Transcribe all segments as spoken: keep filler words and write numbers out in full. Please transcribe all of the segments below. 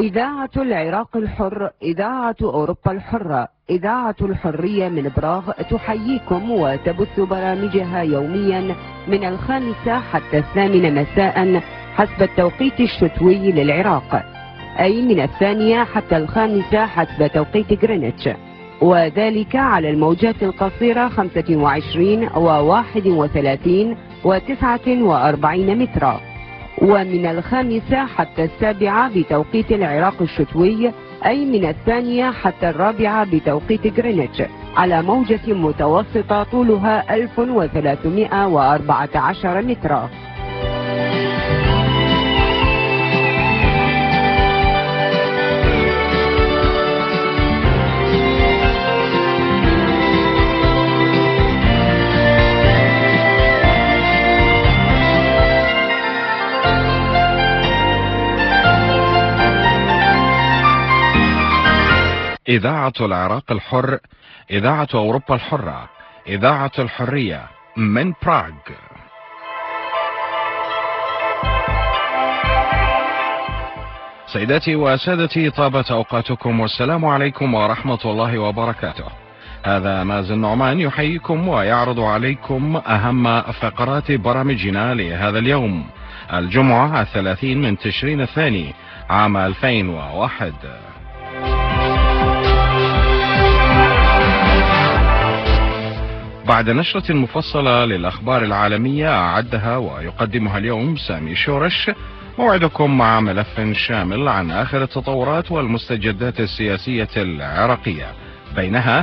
إذاعة العراق الحر، إذاعة أوروبا الحرة، إذاعة الحرية من براغ تحييكم وتبث برامجها يوميا من الخامسة حتى الثامنة مساء حسب التوقيت الشتوي للعراق، أي من الثانية حتى الخامسة حسب توقيت غرينتش، وذلك على الموجات القصيرة خمسة وعشرين وواحد وثلاثين وتسعة وأربعين مترا، ومن الخامسة حتى السابعة بتوقيت العراق الشتوي، أي من الثانية حتى الرابعة بتوقيت غرينتش، على موجة متوسطة طولها ألف وثلاثمائة وأربعة عشر مترا. إذاعة العراق الحر، إذاعة أوروبا الحرة، إذاعة الحرية من براغ. سيداتي وسادتي، طابت أوقاتكم والسلام عليكم ورحمة الله وبركاته. هذا مازن نعمان يحييكم ويعرض عليكم أهم فقرات برامجنا لهذا اليوم، الجمعة الثلاثين من تشرين الثاني عام ألفين وواحد. بعد نشرة مفصلة للأخبار العالمية أعدها ويقدمها اليوم سامي شورش، موعدكم مع ملف شامل عن آخر التطورات والمستجدات السياسية العراقية، بينها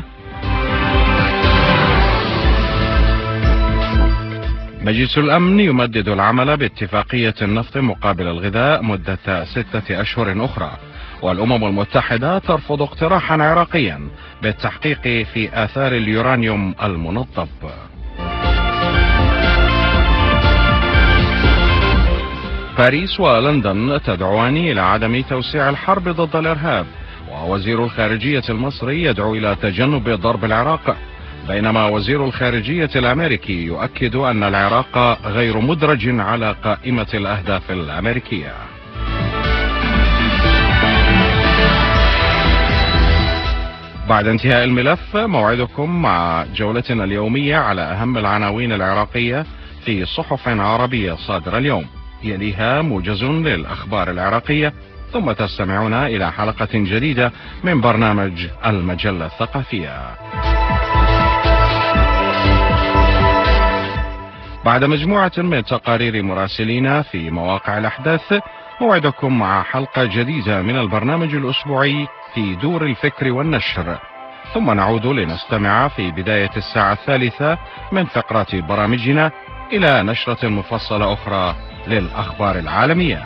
مجلس الأمن يمدد العمل باتفاقية النفط مقابل الغذاء مدة ستة أشهر أخرى، والأمم المتحدة ترفض اقتراحا عراقيا بالتحقيق في آثار اليورانيوم المنظف. باريس ولندن تدعوان إلى عدم توسيع الحرب ضد الإرهاب، ووزير الخارجية المصري يدعو إلى تجنب ضرب العراق، بينما وزير الخارجية الأمريكي يؤكد أن العراق غير مدرج على قائمة الأهداف الأمريكية. بعد انتهاء الملف موعدكم مع جولتنا اليومية على أهم العناوين العراقية في صحف عربية صادرة اليوم، يليها موجز للأخبار العراقية، ثم تستمعون إلى حلقة جديدة من برنامج المجلة الثقافية. بعد مجموعة من تقارير مراسلين في مواقع الأحداث، موعدكم مع حلقة جديدة من البرنامج الأسبوعي في دور الفكر والنشر، ثم نعود لنستمع في بداية الساعة الثالثة من فقرات برامجنا إلى نشرة مفصلة أخرى للأخبار العالمية.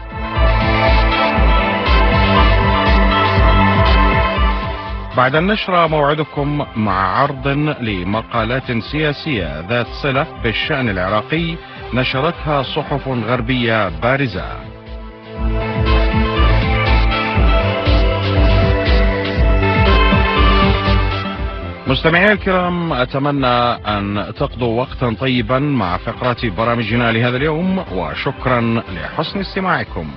بعد النشرة موعدكم مع عرض لمقالات سياسية ذات صلة بالشأن العراقي نشرتها صحف غربية بارزة. مستمعي الكرام، أتمنى أن تقضوا وقتا طيبا مع فقرات برامجنا لهذا اليوم، وشكرا لحسن استماعكم.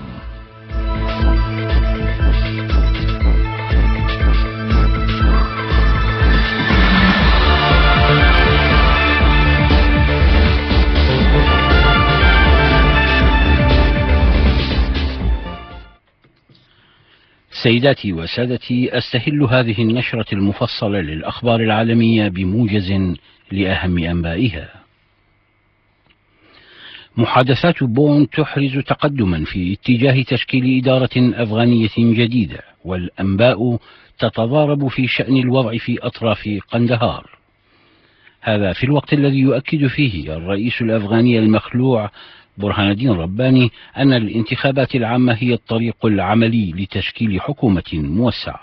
سيداتي وسادتي، أستهل هذه النشرة المفصلة للأخبار العالمية بموجز لأهم أنبائها. محادثات بون تحرز تقدما في اتجاه تشكيل إدارة أفغانية جديدة، والأنباء تتضارب في شأن الوضع في أطراف قندهار. هذا في الوقت الذي يؤكد فيه الرئيس الأفغاني المخلوع برهان الدين رباني أن الانتخابات العامة هي الطريق العملي لتشكيل حكومة موسعة.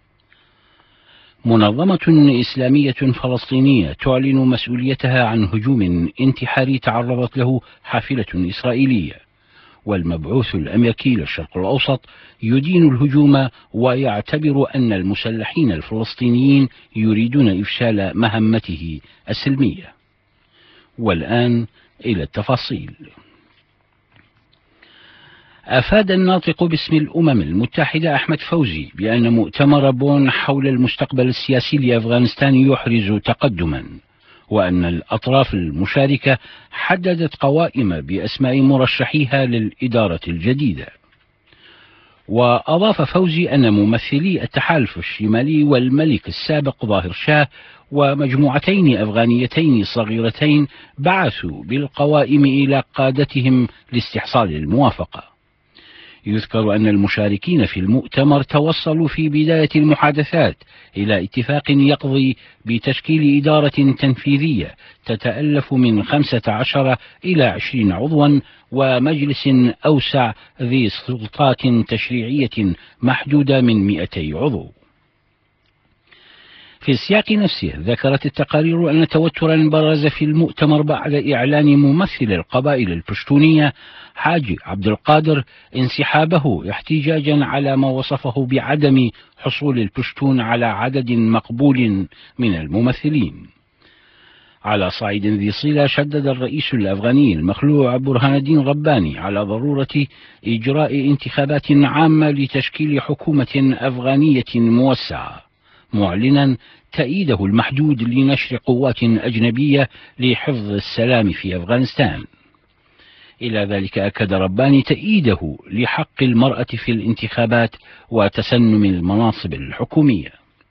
منظمة إسلامية فلسطينية تعلن مسؤوليتها عن هجوم انتحاري تعرضت له حافلة إسرائيلية، والمبعوث الأمريكي للشرق الأوسط يدين الهجوم ويعتبر أن المسلحين الفلسطينيين يريدون إفشال مهمته السلمية. والآن إلى التفاصيل. أفاد الناطق باسم الأمم المتحدة أحمد فوزي بأن مؤتمر بون حول المستقبل السياسي لأفغانستان يحرز تقدما، وأن الأطراف المشاركة حددت قوائم بأسماء مرشحيها للإدارة الجديدة. وأضاف فوزي أن ممثلي التحالف الشمالي والملك السابق ظاهر شاه ومجموعتين أفغانيتين صغيرتين بعثوا بالقوائم إلى قادتهم لاستحصال الموافقة. يذكر أن المشاركين في المؤتمر توصلوا في بداية المحادثات إلى اتفاق يقضي بتشكيل إدارة تنفيذية تتألف من خمسة عشر إلى عشرين عضوا ومجلس أوسع ذي سلطات تشريعية محدودة من مئتي عضو. في السياق نفسه ذكرت التقارير أن توترا برز في المؤتمر بعد إعلان ممثل القبائل البشتونية حاجي عبد القادر انسحابه احتجاجا على ما وصفه بعدم حصول البشتون على عدد مقبول من الممثلين. على صعيد ذي صلة شدد الرئيس الأفغاني المخلوع برهان الدين رباني على ضرورة إجراء انتخابات عامة لتشكيل حكومة أفغانية موسعة، معلنا تأييده المحدود لنشر قوات أجنبية لحفظ السلام في أفغانستان. إلى ذلك أكد رباني تأييده لحق المرأة في الانتخابات وتسنم المناصب الحكومية.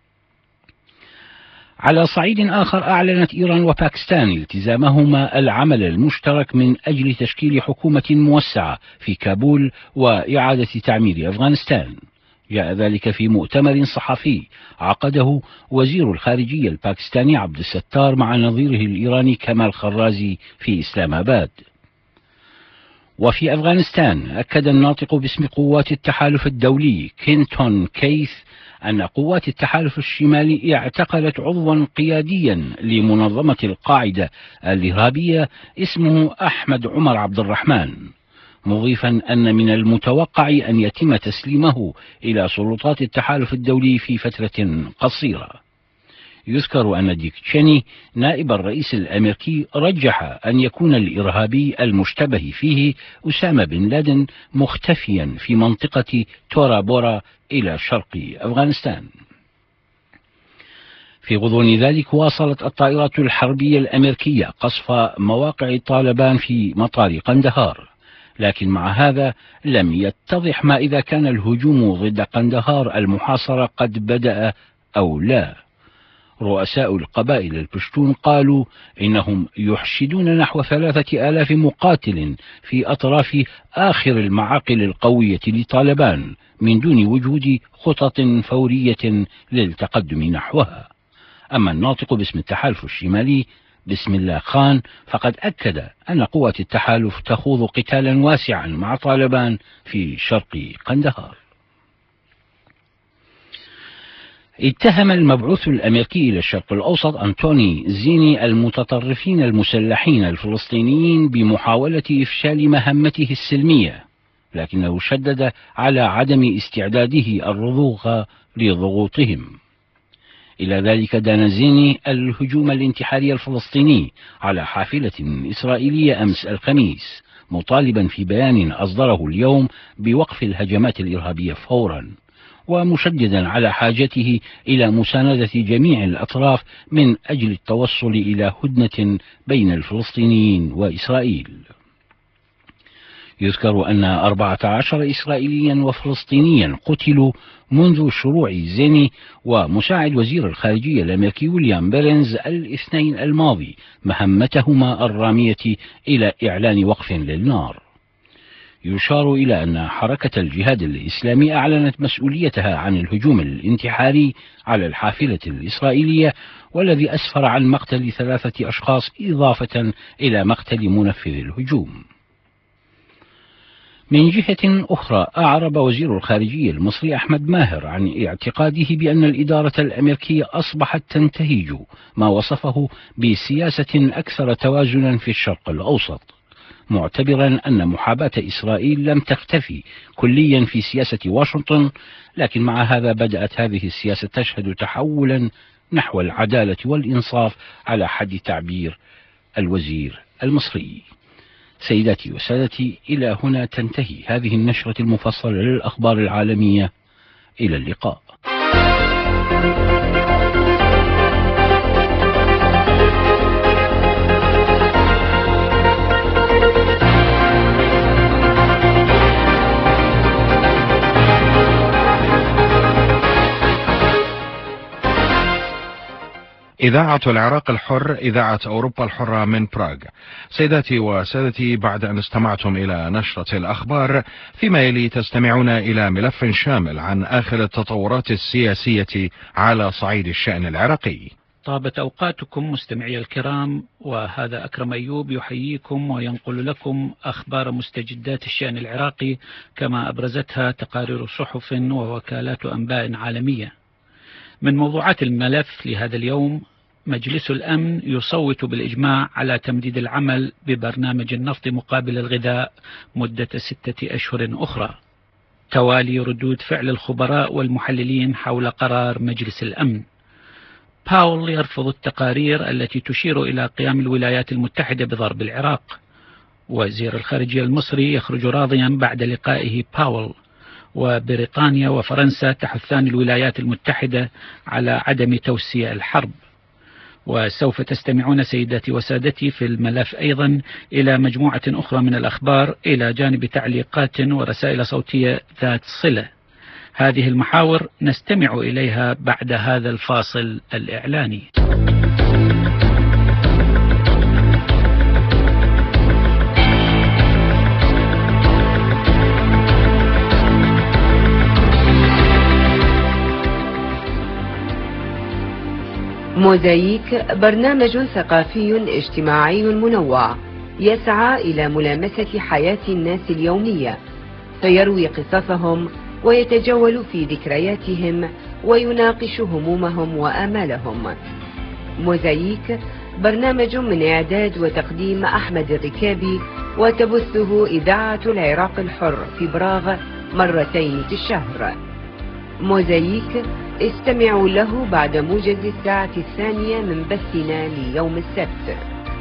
على صعيد آخر أعلنت إيران وباكستان التزامهما العمل المشترك من أجل تشكيل حكومة موسعة في كابول وإعادة تعمير أفغانستان. جاء ذلك في مؤتمر صحفي عقده وزير الخارجية الباكستاني عبد الستار مع نظيره الإيراني كمال خرازي في إسلام آباد. وفي أفغانستان أكد الناطق باسم قوات التحالف الدولي كينتون كيث أن قوات التحالف الشمالي اعتقلت عضوا قياديا لمنظمة القاعدة الإرهابية اسمه أحمد عمر عبد الرحمن، مضيفا أن من المتوقع أن يتم تسليمه إلى سلطات التحالف الدولي في فترة قصيرة. يذكر أن ديك تشيني نائب الرئيس الأمريكي رجح أن يكون الإرهابي المشتبه فيه أسامة بن لادن مختفيا في منطقة تورا بورا إلى شرق أفغانستان. في غضون ذلك واصلت الطائرات الحربية الأمريكية قصف مواقع طالبان في مطار قندهار، لكن مع هذا لم يتضح ما إذا كان الهجوم ضد قندهار المحاصرة قد بدأ أو لا. رؤساء القبائل البشتون قالوا إنهم يحشدون نحو ثلاثة آلاف مقاتل في أطراف آخر المعاقل القوية لطالبان من دون وجود خطط فورية للتقدم نحوها. أما الناطق باسم التحالف الشمالي بسم الله خان فقد أكد أن قوات التحالف تخوض قتالا واسعا مع طالبان في شرق قندهار. اتهم المبعوث الأمريكي إلى الشرق الأوسط أنتوني زيني المتطرفين المسلحين الفلسطينيين بمحاولة إفشال مهمته السلمية، لكنه شدد على عدم استعداده الرضوخ لضغوطهم. إلى ذلك دان زيني الهجوم الانتحاري الفلسطيني على حافلة إسرائيلية أمس الخميس، مطالبا في بيان أصدره اليوم بوقف الهجمات الإرهابية فورا، ومشددا على حاجته إلى مساندة جميع الأطراف من أجل التوصل إلى هدنة بين الفلسطينيين وإسرائيل. يذكر أن أربعة عشر إسرائيليا وفلسطينيا قتلوا منذ شروع زيني ومساعد وزير الخارجية الأمريكي ويليام بيرنز الاثنين الماضي مهمتهما الرامية إلى إعلان وقف للنار. يشار إلى أن حركة الجهاد الإسلامي أعلنت مسؤوليتها عن الهجوم الانتحاري على الحافلة الإسرائيلية، والذي أسفر عن مقتل ثلاثة أشخاص إضافة إلى مقتل منفذ الهجوم. من جهة أخرى أعرب وزير الخارجية المصري أحمد ماهر عن اعتقاده بأن الإدارة الأمريكية أصبحت تنتهج ما وصفه بسياسة أكثر توازنا في الشرق الأوسط، معتبرا أن محاباة إسرائيل لم تختفي كليا في سياسة واشنطن، لكن مع هذا بدأت هذه السياسة تشهد تحولا نحو العدالة والإنصاف على حد تعبير الوزير المصري. سيداتي وسادتي، إلى هنا تنتهي هذه النشرة المفصلة للأخبار العالمية. إلى اللقاء. إذاعة العراق الحر، إذاعة أوروبا الحرة من براغ. سيداتي وسادتي، بعد أن استمعتم إلى نشرة الأخبار، فيما يلي تستمعون إلى ملف شامل عن آخر التطورات السياسية على صعيد الشأن العراقي. طابت أوقاتكم مستمعي الكرام، وهذا أكرم أيوب يحييكم وينقل لكم أخبار مستجدات الشأن العراقي كما أبرزتها تقارير صحف ووكالات أنباء عالمية. من موضوعات الملف لهذا اليوم: مجلس الأمن يصوت بالإجماع على تمديد العمل ببرنامج النفط مقابل الغذاء مدة ستة أشهر أخرى. توالي ردود فعل الخبراء والمحللين حول قرار مجلس الأمن. باول يرفض التقارير التي تشير إلى قيام الولايات المتحدة بضرب العراق. وزير الخارجية المصري يخرج راضيا بعد لقائه باول. وبريطانيا وفرنسا تحثان الولايات المتحدة على عدم توسيع الحرب. وسوف تستمعون سيداتي وسادتي في الملف أيضا إلى مجموعة أخرى من الأخبار إلى جانب تعليقات ورسائل صوتية ذات صلة. هذه المحاور نستمع إليها بعد هذا الفاصل الإعلاني. موزايك برنامج ثقافي اجتماعي منوع يسعى إلى ملامسة حياة الناس اليومية، فيروي قصصهم ويتجول في ذكرياتهم ويناقش همومهم وآمالهم. موزايك برنامج من إعداد وتقديم أحمد الركابي، وتبثه إذاعة العراق الحر في براغ مرتين في الشهر. موزايك استمعوا له بعد موجز الساعة الثانية من بثنا ليوم السبت.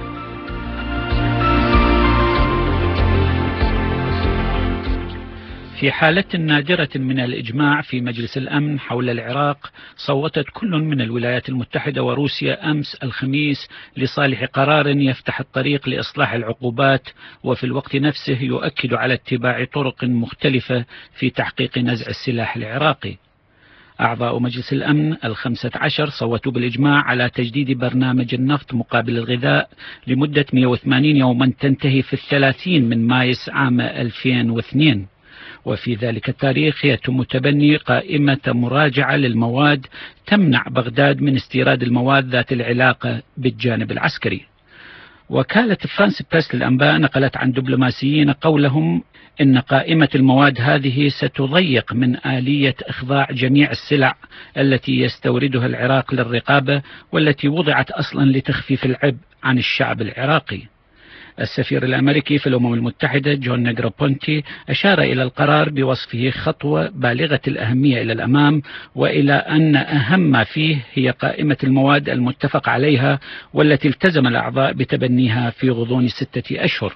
في حالة نادرة من الإجماع في مجلس الأمن حول العراق، صوتت كل من الولايات المتحدة وروسيا أمس الخميس لصالح قرار يفتح الطريق لإصلاح العقوبات، وفي الوقت نفسه يؤكد على اتباع طرق مختلفة في تحقيق نزع السلاح العراقي. أعضاء مجلس الأمن الخمسة عشر صوتوا بالإجماع على تجديد برنامج النفط مقابل الغذاء لمدة مئة وثمانين يوما تنتهي في الثلاثين من مايس عام ألفين واثنين. وفي ذلك التاريخ يتم تبني قائمة مراجعة للمواد تمنع بغداد من استيراد المواد ذات العلاقة بالجانب العسكري. وكالة فرانس بريس للأنباء نقلت عن دبلوماسيين قولهم إن قائمة المواد هذه ستضيق من آلية إخضاع جميع السلع التي يستوردها العراق للرقابة، والتي وضعت أصلا لتخفيف العبء عن الشعب العراقي. السفير الأمريكي في الأمم المتحدة جون نيغروبونتي أشار إلى القرار بوصفه خطوة بالغة الأهمية إلى الأمام، وإلى أن أهم ما فيه هي قائمة المواد المتفق عليها والتي التزم الأعضاء بتبنيها في غضون ستة أشهر.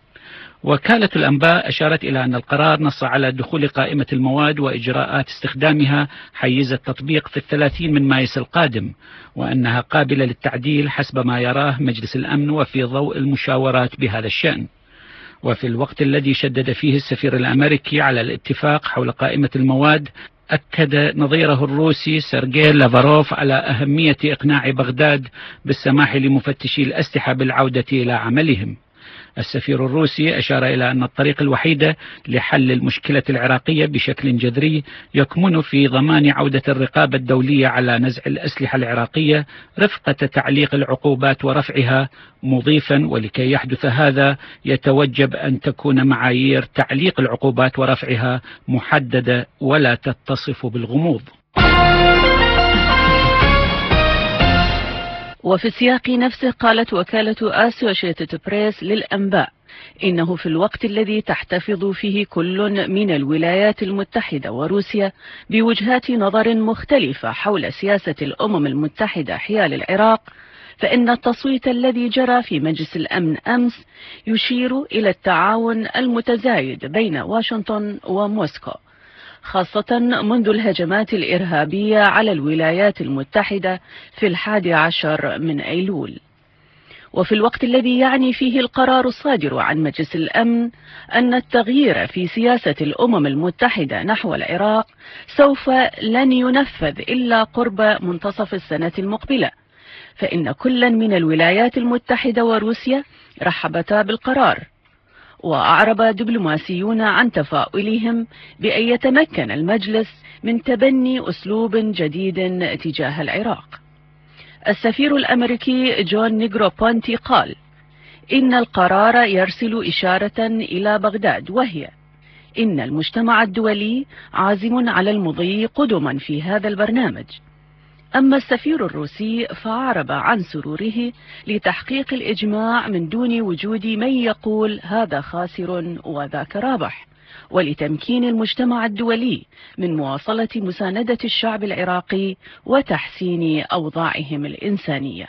وكالة الأنباء أشارت إلى أن القرار نص على دخول قائمة المواد وإجراءات استخدامها حيز التطبيق في الثلاثين من مايس القادم، وأنها قابلة للتعديل حسب ما يراه مجلس الأمن وفي ضوء المشاورات بهذا الشأن. وفي الوقت الذي شدد فيه السفير الأمريكي على الاتفاق حول قائمة المواد، أكد نظيره الروسي سيرجي لافاروف على أهمية إقناع بغداد بالسماح لمفتشي الأسلحة بالعودة إلى عملهم. السفير الروسي أشار إلى أن الطريق الوحيدة لحل المشكلة العراقية بشكل جذري يكمن في ضمان عودة الرقابة الدولية على نزع الأسلحة العراقية رفقة تعليق العقوبات ورفعها، مضيفا ولكي يحدث هذا يتوجب أن تكون معايير تعليق العقوبات ورفعها محددة ولا تتصف بالغموض. وفي السياق نفسه قالت وكالة أسوشيتد بريس للأنباء إنه في الوقت الذي تحتفظ فيه كل من الولايات المتحدة وروسيا بوجهات نظر مختلفة حول سياسة الأمم المتحدة حيال العراق، فإن التصويت الذي جرى في مجلس الأمن أمس يشير إلى التعاون المتزايد بين واشنطن وموسكو، خاصة منذ الهجمات الإرهابية على الولايات المتحدة في الحادي عشر من أيلول. وفي الوقت الذي يعني فيه القرار الصادر عن مجلس الأمن أن التغيير في سياسة الأمم المتحدة نحو العراق سوف لن ينفذ إلا قرب منتصف السنة المقبلة، فإن كل من الولايات المتحدة وروسيا رحبتا بالقرار، وأعرب دبلوماسيون عن تفاؤلهم بأن يتمكن المجلس من تبني أسلوب جديد تجاه العراق. السفير الأمريكي جون نيغروبونتي قال إن القرار يرسل إشارة إلى بغداد، وهي إن المجتمع الدولي عازم على المضي قدما في هذا البرنامج. أما السفير الروسي فأعرب عن سروره لتحقيق الإجماع من دون وجود من يقول هذا خاسر وذاك رابح، ولتمكين المجتمع الدولي من مواصلة مساندة الشعب العراقي وتحسين أوضاعهم الإنسانية.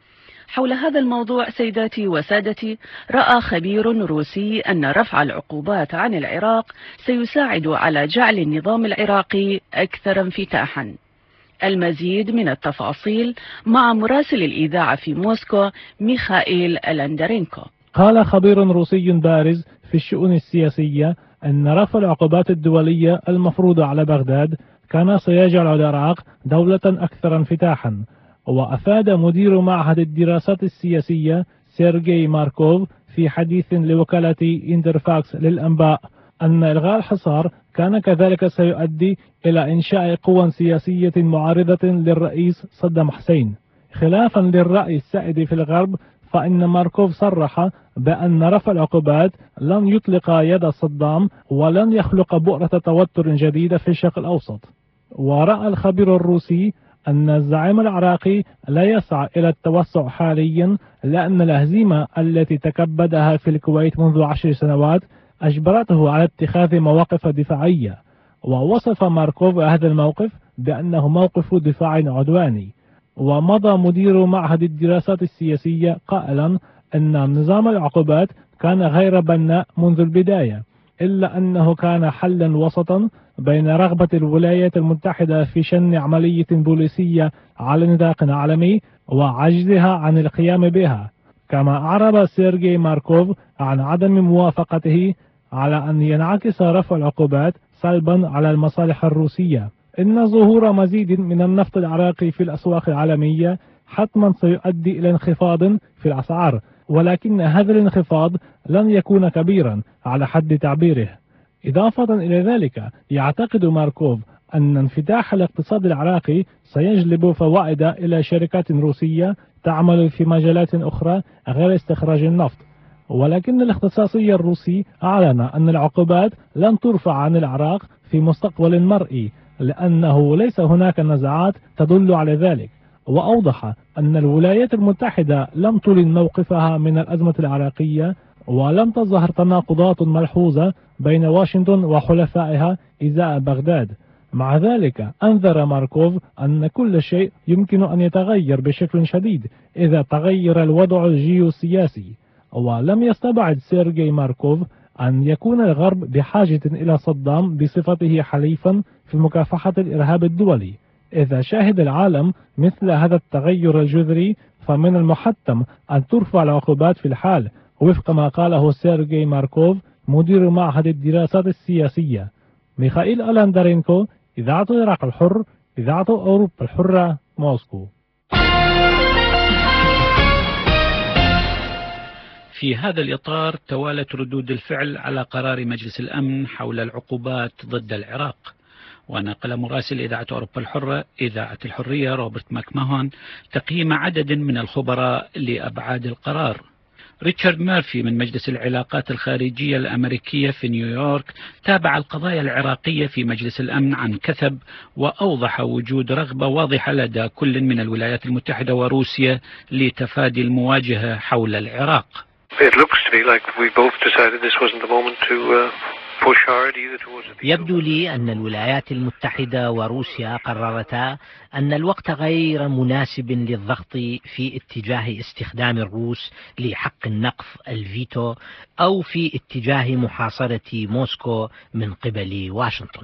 حول هذا الموضوع سيداتي وسادتي، رأى خبير روسي أن رفع العقوبات عن العراق سيساعد على جعل النظام العراقي أكثر انفتاحا. المزيد من التفاصيل مع مراسل الإذاعة في موسكو ميخائيل ألندرينكو. قال خبير روسي بارز في الشؤون السياسية أن رفع العقوبات الدولية المفروضة على بغداد كان سيجعل العراق دولة أكثر انفتاحا. وأفاد مدير معهد الدراسات السياسية سيرجي ماركوف في حديث لوكالة إنترفاكس للأنباء أن إلغاء الحصار كان كذلك سيؤدي إلى إنشاء قوى سياسية معارضة للرئيس صدام حسين. خلافا للرأي السائد في الغرب، فإن ماركوف صرح بأن رفع العقوبات لن يطلق يد صدام ولن يخلق بؤرة توتر جديدة في الشرق الأوسط. ورأى الخبير الروسي أن الزعيم العراقي لا يسعى إلى التوسع حاليا، لأن الهزيمة التي تكبدها في الكويت منذ عشر سنوات أجبرته على اتخاذ مواقف دفاعية. ووصف ماركوف هذا الموقف بأنه موقف دفاع عدواني. ومضى مدير معهد الدراسات السياسية قائلا أن نظام العقوبات كان غير بناء منذ البداية، إلا أنه كان حلا وسطا بين رغبة الولايات المتحدة في شن عملية بوليسية على نطاق عالمي وعجزها عن القيام بها. كما أعرب سيرجي ماركوف عن عدم موافقته على أن ينعكس رفع العقوبات سلبا على المصالح الروسية. إن ظهور مزيد من النفط العراقي في الأسواق العالمية حتما سيؤدي إلى انخفاض في الأسعار، ولكن هذا الانخفاض لن يكون كبيرا على حد تعبيره. إضافة إلى ذلك، يعتقد ماركوف أن انفتاح الاقتصاد العراقي سيجلب فوائد إلى شركات روسية تعمل في مجالات أخرى غير استخراج النفط. ولكن الاختصاصي الروسي أعلن أن العقوبات لن ترفع عن العراق في مستقبل مرئي، لأنه ليس هناك نزاعات تدل على ذلك. وأوضح أن الولايات المتحدة لم تلن موقفها من الأزمة العراقية، ولم تظهر تناقضات ملحوظة بين واشنطن وحلفائها إزاء بغداد. مع ذلك أنذر ماركوف أن كل شيء يمكن أن يتغير بشكل شديد إذا تغير الوضع الجيوسياسي. ولم يستبعد سيرجي ماركوف أن يكون الغرب بحاجة إلى صدام بصفته حليفا في مكافحة الإرهاب الدولي. إذا شاهد العالم مثل هذا التغير الجذري، فمن المحتم أن ترفع العقوبات في الحال، وفق ما قاله سيرجي ماركوف مدير معهد الدراسات السياسية. ميخائيل ألندرينكو، إذاعة العراق الحر، إذاعة أوروبا الحرة، موسكو. في هذا الإطار توالت ردود الفعل على قرار مجلس الأمن حول العقوبات ضد العراق. ونقل مراسل إذاعة أوروبا الحرة إذاعة الحرية روبرت ماكماهون تقييم عدد من الخبراء لأبعاد القرار. ريتشارد ميرفي من مجلس العلاقات الخارجية الأمريكية في نيويورك تابع القضايا العراقية في مجلس الأمن عن كثب، وأوضح وجود رغبة واضحة لدى كل من الولايات المتحدة وروسيا لتفادي المواجهة حول العراق. It looks to me like we both decided this wasn't the moment to uh, يبدو لي أن الولايات المتحدة وروسيا قررتا أن الوقت غير مناسب للضغط في اتجاه استخدام الروس لحق النقض الفيتو أو في اتجاه محاصرة موسكو من قبل واشنطن.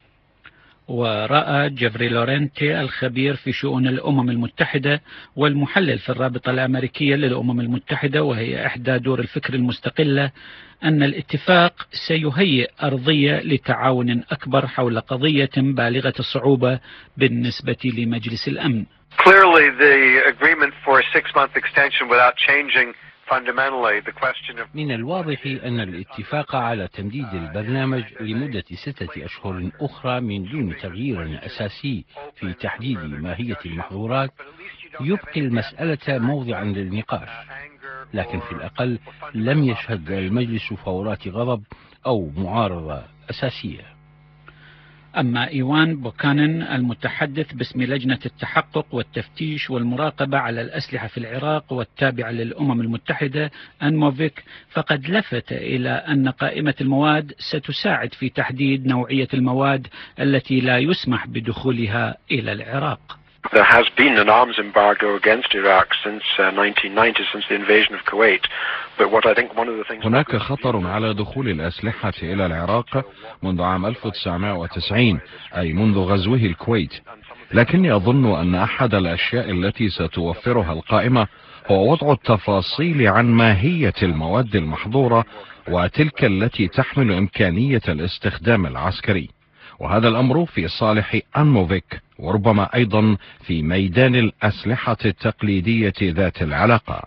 ورأى جيفري لورنتي الخبير في شؤون الأمم المتحدة والمحلل في الرابطة الأمريكية للأمم المتحدة وهي إحدى دور الفكر المستقلة أن الاتفاق سيهيئ أرضية لتعاون أكبر حول قضية بالغة الصعوبة بالنسبة لمجلس الأمن. Clearly the agreement for a six-month extension without changing fundamentally the question of من الواضح أن الاتفاق على تمديد البرنامج لمدة ستة أشهر أخرى من دون تغيير أساسي في تحديد ماهية المحظورات يبقي المسألة موضعا للنقاش، لكن في الأقل لم يشهد المجلس فورات غضب أو معارضة أساسية. أما إيوان بوكانن المتحدث باسم لجنة التحقق والتفتيش والمراقبة على الأسلحة في العراق والتابعة للأمم المتحدة أنموفيك فقد لفت إلى أن قائمة المواد ستساعد في تحديد نوعية المواد التي لا يسمح بدخولها إلى العراق. There has been an arms embargo against Iraq since uh, nineteen ninety, since the invasion of Kuwait. But what I think one of the things هناك خطر على دخول الأسلحة إلى العراق منذ عام ألف وتسعمائة وتسعين، أي منذ غزوه الكويت. لكني أظن أن أحد الأشياء التي ستوفرها القائمة هو وضع التفاصيل عن ماهية المواد المحظورة وتلك التي تحمل إمكانية الاستخدام العسكري، وهذا الأمر في صالح أنموفيك وربما أيضا في ميدان الأسلحة التقليدية ذات العلاقة.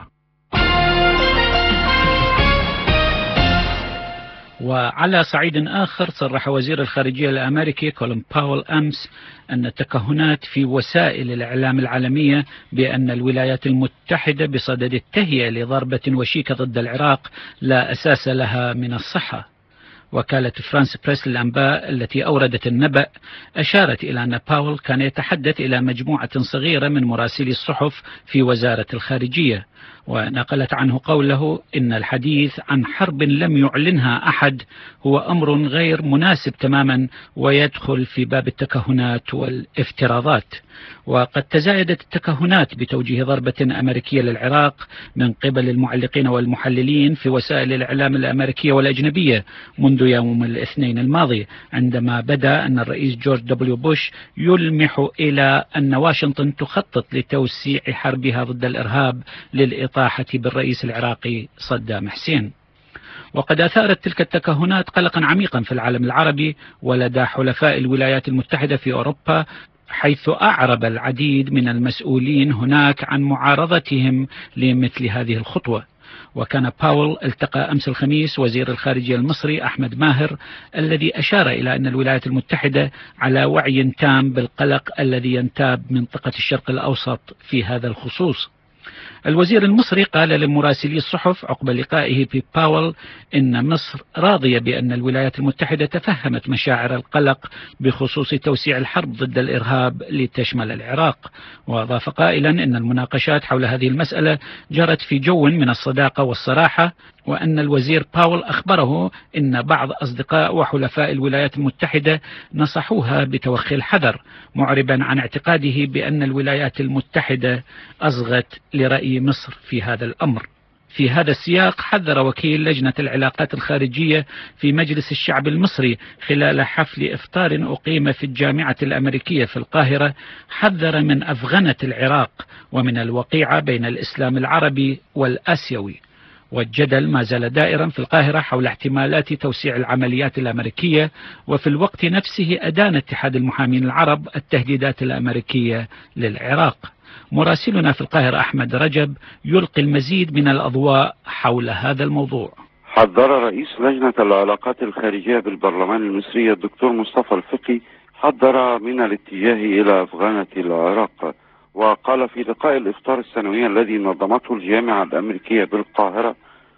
وعلى صعيد آخر صرح وزير الخارجية الأمريكي كولين باول أمس أن التكهنات في وسائل الإعلام العالمية بأن الولايات المتحدة بصدد التهيئة لضربة وشيكة ضد العراق لا أساس لها من الصحة. وكالة فرانس بريس للأنباء التي أوردت النبأ أشارت إلى أن باول كان يتحدث إلى مجموعة صغيرة من مراسلي الصحف في وزارة الخارجية، ونقلت عنه قوله إن الحديث عن حرب لم يعلنها أحد هو أمر غير مناسب تماما ويدخل في باب التكهنات والافتراضات. وقد تزايدت التكهنات بتوجيه ضربة أمريكية للعراق من قبل المعلقين والمحللين في وسائل الإعلام الأمريكية والأجنبية منذ يوم الاثنين الماضي، عندما بدا أن الرئيس جورج دبليو بوش يلمح إلى أن واشنطن تخطط لتوسيع حربها ضد الإرهاب للإطاحة بالرئيس العراقي صدام حسين. وقد أثارت تلك التكهنات قلقا عميقا في العالم العربي ولدى حلفاء الولايات المتحدة في أوروبا، حيث أعرب العديد من المسؤولين هناك عن معارضتهم لمثل هذه الخطوة. وكان باول التقى أمس الخميس وزير الخارجية المصري أحمد ماهر الذي أشار إلى أن الولايات المتحدة على وعي تام بالقلق الذي ينتاب منطقة الشرق الأوسط في هذا الخصوص. الوزير المصري قال لمراسلي الصحف عقب لقائه بباول إن مصر راضية بأن الولايات المتحدة تفهمت مشاعر القلق بخصوص توسيع الحرب ضد الإرهاب لتشمل العراق، وأضاف قائلا إن المناقشات حول هذه المسألة جرت في جو من الصداقة والصراحة، وأن الوزير باول أخبره إن بعض أصدقاء وحلفاء الولايات المتحدة نصحوها بتوخي الحذر، معربا عن اعتقاده بأن الولايات المتحدة أصغت لرأي مصر في هذا الأمر. في هذا السياق حذر وكيل لجنة العلاقات الخارجية في مجلس الشعب المصري خلال حفل إفطار أقيم في الجامعة الأمريكية في القاهرة، حذر من أفغنة العراق ومن الوقيعة بين الإسلام العربي والآسيوي. والجدل ما زال دائرا في القاهرة حول احتمالات توسيع العمليات الأمريكية، وفي الوقت نفسه أدان اتحاد المحامين العرب التهديدات الأمريكية للعراق. مراسلنا في القاهرة أحمد رجب يلقي المزيد من الأضواء حول هذا الموضوع. حذر رئيس لجنة العلاقات الخارجية بالبرلمان المصري الدكتور مصطفى الفقي حذر من الاتجاه إلى أفغانة العراق، وقال في لقاء الإفطار السنوي الذي نظمته الجامعة الأمريكية بالقاهرة،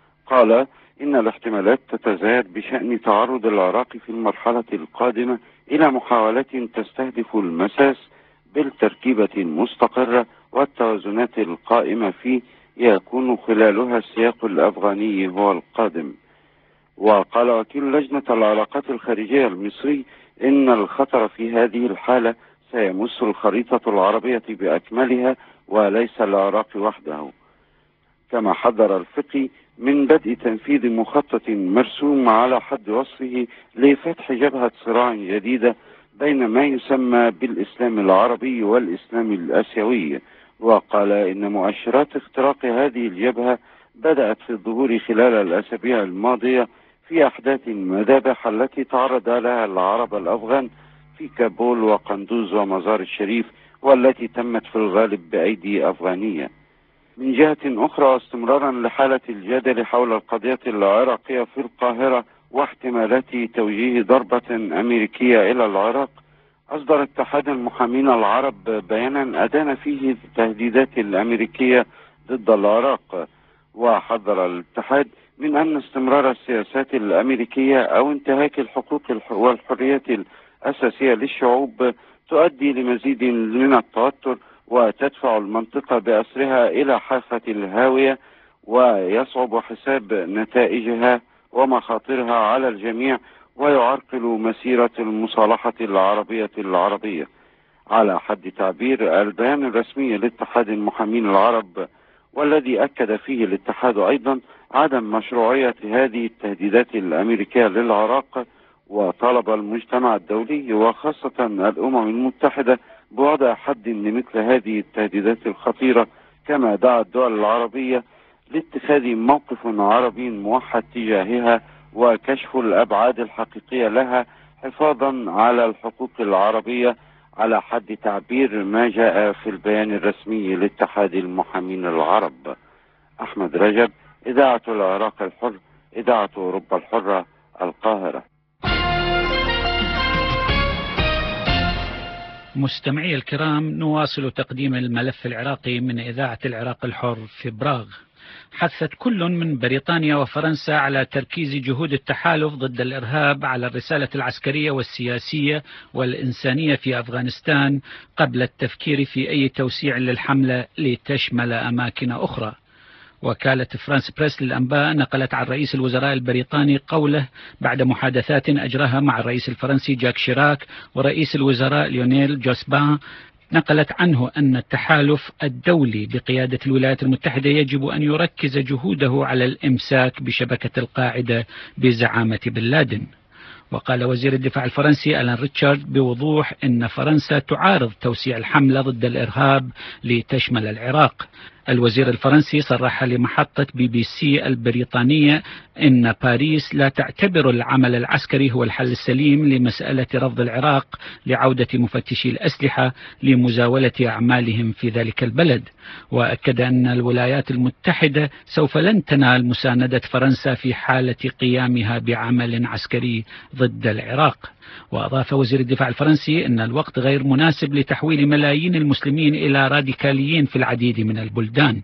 قال إن الاحتمالات تتزايد بشأن تعرض العراق في المرحلة القادمة إلى محاولات تستهدف المساس بالتركيبة مستقرة والتوازنات القائمة فيه يكون خلالها السياق الأفغاني هو القادم. وقال وكيل لجنة العلاقات الخارجية المصري إن الخطر في هذه الحالة سيمس الخريطة العربية بأكملها وليس العراق وحده. كما حذر الفقي من بدء تنفيذ مخطط مرسوم على حد وصفه لفتح جبهة صراع جديدة بين ما يسمى بالإسلام العربي والإسلام الآسيوي. وقال إن مؤشرات اختراق هذه الجبهة بدأت في الظهور خلال الأسابيع الماضية في أحداث المذابح التي تعرض لها العرب الأفغان في كابول وقندوز ومزار الشريف، والتي تمت في الغالب بأيدي أفغانية. من جهة أخرى، واستمرارا لحالة الجدل حول القضية العراقية في القاهرة واحتمالات توجيه ضربة أمريكية إلى العراق، أصدر اتحاد المحامين العرب بيانا أدان فيه التهديدات الأمريكية ضد العراق. وحذر الاتحاد من أن استمرار السياسات الأمريكية أو انتهاك الحقوق والحريات الأساسية للشعوب تؤدي لمزيد من التوتر وتدفع المنطقة بأسرها إلى حافة الهاوية، ويصعب حساب نتائجها ومخاطرها على الجميع، ويعرقل مسيرة المصالحة العربية العربية. على حد تعبير البيان الرسمي لاتحاد المحامين العرب، والذي أكد فيه الاتحاد أيضا عدم مشروعية هذه التهديدات الأمريكية للعراق، وطلب المجتمع الدولي وخاصة الأمم المتحدة بوضع حد لمثل هذه التهديدات الخطيرة، كما دعا الدول العربية لاتخاذ موقف عربي موحد تجاهها وكشف الأبعاد الحقيقية لها حفاظا على الحقوق العربية، على حد تعبير ما جاء في البيان الرسمي لاتحاد المحامين العرب. أحمد رجب، إذاعة العراق الحر، إذاعة أوروبا الحرة، القاهرة. مستمعي الكرام، نواصل تقديم الملف العراقي من إذاعة العراق الحر في براغ. حثت كل من بريطانيا وفرنسا على تركيز جهود التحالف ضد الإرهاب على الرسالة العسكرية والسياسية والإنسانية في أفغانستان قبل التفكير في أي توسيع للحملة لتشمل أماكن أخرى. وكالة فرانس بريس للأنباء نقلت عن رئيس الوزراء البريطاني قوله بعد محادثات أجراها مع الرئيس الفرنسي جاك شيراك ورئيس الوزراء ليونيل جوسبان، نقلت عنه أن التحالف الدولي بقيادة الولايات المتحدة يجب أن يركز جهوده على الإمساك بشبكة القاعدة بزعامة بن لادن. وقال وزير الدفاع الفرنسي ألان ريتشارد بوضوح أن فرنسا تعارض توسيع الحملة ضد الإرهاب لتشمل العراق. الوزير الفرنسي صرح لمحطة بي بي سي البريطانية أن باريس لا تعتبر العمل العسكري هو الحل السليم لمسألة رفض العراق لعودة مفتشي الأسلحة لمزاولة أعمالهم في ذلك البلد. وأكد أن الولايات المتحدة سوف لن تنال مساندة فرنسا في حالة قيامها بعمل عسكري ضد العراق. وأضاف وزير الدفاع الفرنسي أن الوقت غير مناسب لتحويل ملايين المسلمين إلى راديكاليين في العديد من البلدان.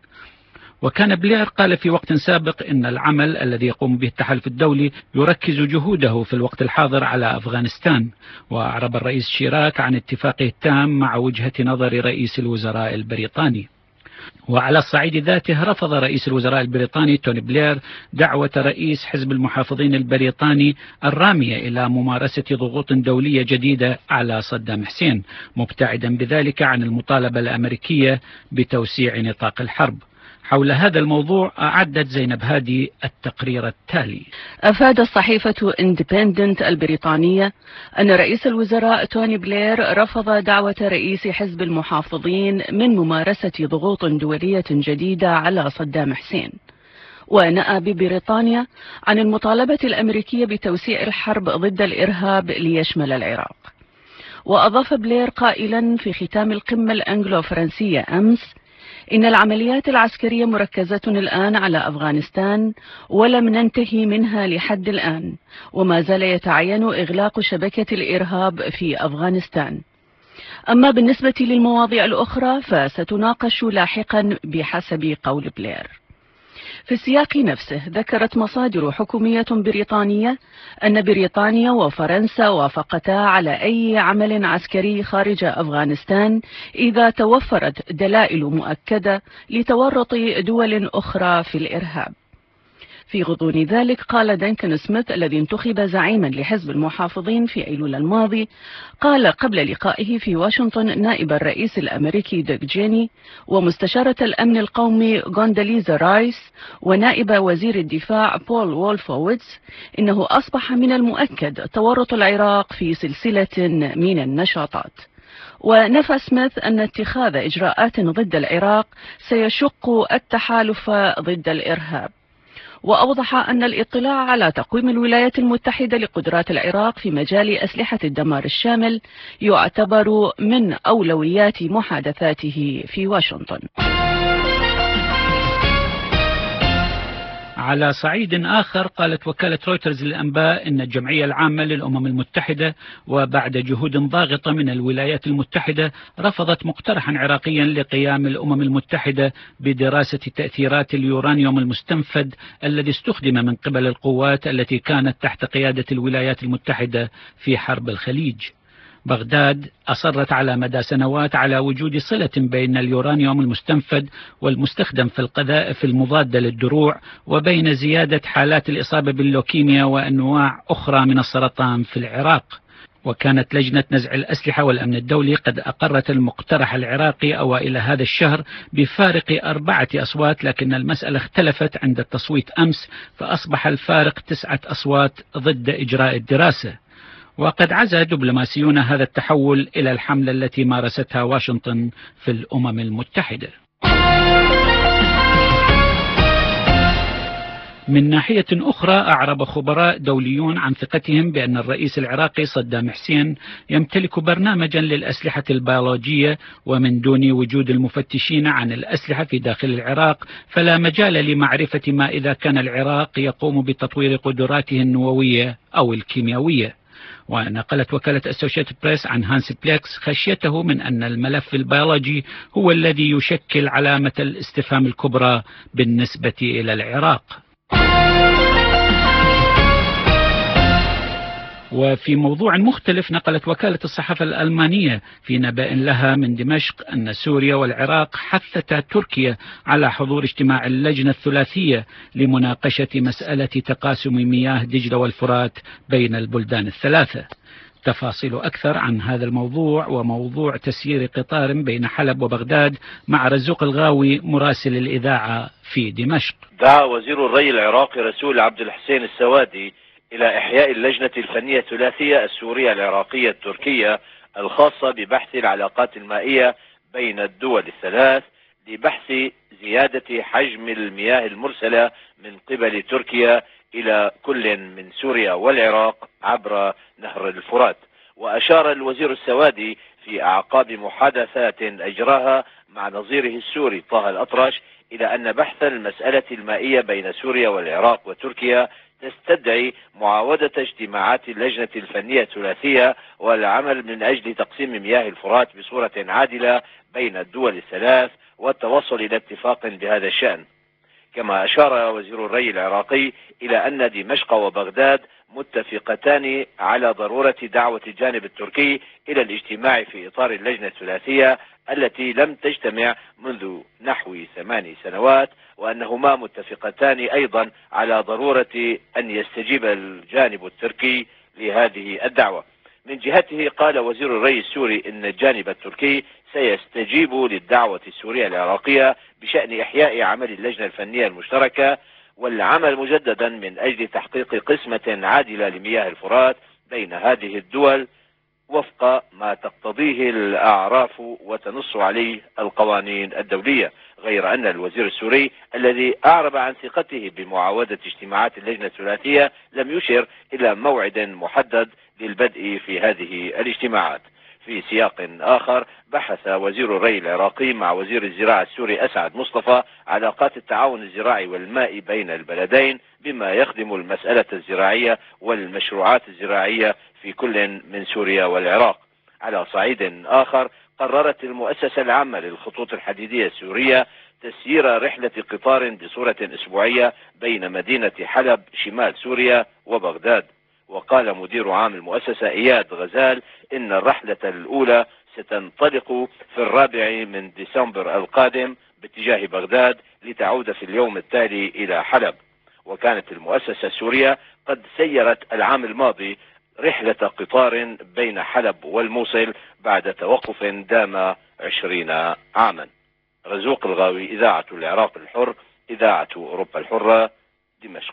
وكان بلير قال في وقت سابق أن العمل الذي يقوم به التحالف الدولي يركز جهوده في الوقت الحاضر على أفغانستان. وأعرب الرئيس شيراك عن اتفاقه التام مع وجهة نظر رئيس الوزراء البريطاني. وعلى الصعيد ذاته رفض رئيس الوزراء البريطاني توني بلير دعوة رئيس حزب المحافظين البريطاني الرامية إلى ممارسة ضغوط دولية جديدة على صدام حسين، مبتعدا بذلك عن المطالبة الأمريكية بتوسيع نطاق الحرب. حول هذا الموضوع أعدت زينب هادي التقرير التالي. أفادت صحيفة اندبندنت البريطانية أن رئيس الوزراء توني بلير رفض دعوة رئيس حزب المحافظين من ممارسة ضغوط دولية جديدة على صدام حسين، ونأى ببريطانيا عن المطالبة الأمريكية بتوسيع الحرب ضد الإرهاب ليشمل العراق. وأضاف بلير قائلا في ختام القمة الأنجلو فرنسية أمس إن العمليات العسكرية مركزة الآن على أفغانستان ولم ننتهي منها لحد الآن، وما زال يتعين إغلاق شبكة الإرهاب في أفغانستان. أما بالنسبة للمواضيع الأخرى فستناقش لاحقا بحسب قول بلير. في السياق نفسه ذكرت مصادر حكومية بريطانية أن بريطانيا وفرنسا وافقتا على أي عمل عسكري خارج أفغانستان إذا توفرت دلائل مؤكدة لتورط دول أخرى في الإرهاب. في غضون ذلك قال دانكن سميث الذي انتخب زعيما لحزب المحافظين في أيلول الماضي، قال قبل لقائه في واشنطن نائب الرئيس الأمريكي ديك جيني ومستشارة الأمن القومي غونداليزا رايس ونائب وزير الدفاع بول وولفويتز إنه أصبح من المؤكد تورط العراق في سلسلة من النشاطات. ونفى سميث أن اتخاذ إجراءات ضد العراق سيشق التحالف ضد الإرهاب، وأوضح أن الاطلاع على تقويم الولايات المتحدة لقدرات العراق في مجال أسلحة الدمار الشامل يعتبر من أولويات محادثاته في واشنطن. على صعيد آخر، قالت وكالة رويترز للأنباء إن الجمعية العامة للأمم المتحدة وبعد جهود ضاغطة من الولايات المتحدة رفضت مقترحا عراقيا لقيام الأمم المتحدة بدراسة تأثيرات اليورانيوم المستنفد الذي استخدم من قبل القوات التي كانت تحت قيادة الولايات المتحدة في حرب الخليج. بغداد أصرت على مدى سنوات على وجود صلة بين اليورانيوم المستنفد والمستخدم في القذائف المضادة للدروع وبين زيادة حالات الإصابة باللوكيميا وأنواع أخرى من السرطان في العراق. وكانت لجنة نزع الأسلحة والأمن الدولي قد أقرت المقترح العراقي أوائل هذا الشهر بفارق أربعة أصوات، لكن المسألة اختلفت عند التصويت أمس فأصبح الفارق تسعة أصوات ضد إجراء الدراسة. وقد عزا دبلوماسيون هذا التحول إلى الحملة التي مارستها واشنطن في الأمم المتحدة. من ناحية أخرى، أعرب خبراء دوليون عن ثقتهم بأن الرئيس العراقي صدام حسين يمتلك برنامجا للأسلحة البيولوجية، ومن دون وجود المفتشين عن الأسلحة في داخل العراق فلا مجال لمعرفة ما إذا كان العراق يقوم بتطوير قدراته النووية أو الكيميائية. ونقلت وكالة أسوشيتد بريس عن هانس بليكس خشيته من أن الملف البيولوجي هو الذي يشكل علامة الاستفهام الكبرى بالنسبة إلى العراق. وفي موضوع مختلف، نقلت وكالة الصحافة الألمانية في نبأ لها من دمشق أن سوريا والعراق حثتا تركيا على حضور اجتماع اللجنة الثلاثية لمناقشة مسألة تقاسم مياه دجلة والفرات بين البلدان الثلاثة. تفاصيل أكثر عن هذا الموضوع وموضوع تسيير قطار بين حلب وبغداد مع رزوق الغاوي مراسل الإذاعة في دمشق. دعا وزير الري العراقي رسول عبد الحسين السوادي إلى إحياء اللجنة الفنية الثلاثية السورية العراقية التركية الخاصة ببحث العلاقات المائية بين الدول الثلاث لبحث زيادة حجم المياه المرسلة من قبل تركيا إلى كل من سوريا والعراق عبر نهر الفرات. وأشار الوزير السوادي في أعقاب محادثات أجراها مع نظيره السوري طه الأطرش إلى أن بحث المسألة المائية بين سوريا والعراق وتركيا تستدعي معاودة اجتماعات اللجنة الفنية الثلاثية والعمل من أجل تقسيم مياه الفرات بصورة عادلة بين الدول الثلاث والتوصل إلى اتفاق بهذا الشأن. كما أشار وزير الري العراقي إلى أن دمشق وبغداد متفقتان على ضرورة دعوة الجانب التركي إلى الاجتماع في إطار اللجنة الثلاثية التي لم تجتمع منذ نحو ثمان سنوات، وأنهما متفقتان أيضا على ضرورة أن يستجيب الجانب التركي لهذه الدعوة. من جهته قال وزير الري السوري إن الجانب التركي سيستجيب للدعوة السورية العراقية بشأن إحياء عمل اللجنة الفنية المشتركة والعمل مجددا من أجل تحقيق قسمة عادلة لمياه الفرات بين هذه الدول وفق ما تقتضيه الأعراف وتنص عليه القوانين الدولية. غير أن الوزير السوري الذي أعرب عن ثقته بمعاودة اجتماعات اللجنة الثلاثية لم يشر إلى موعد محدد للبدء في هذه الاجتماعات. في سياق آخر، بحث وزير الري العراقي مع وزير الزراعة السوري أسعد مصطفى علاقات التعاون الزراعي والمائي بين البلدين بما يخدم المسألة الزراعية والمشروعات الزراعية في كل من سوريا والعراق. على صعيد آخر، قررت المؤسسة العامة للخطوط الحديدية السورية تسيير رحلة قطار بصورة أسبوعية بين مدينة حلب شمال سوريا وبغداد. وقال مدير عام المؤسسة إياد غزال إن الرحلة الأولى ستنطلق في الرابع من ديسمبر القادم باتجاه بغداد لتعود في اليوم التالي إلى حلب. وكانت المؤسسة السورية قد سيرت العام الماضي رحلة قطار بين حلب والموصل بعد توقف دام عشرين عاما. رزوق الغاوي، إذاعة العراق الحر، إذاعة أوروبا الحرة، دمشق.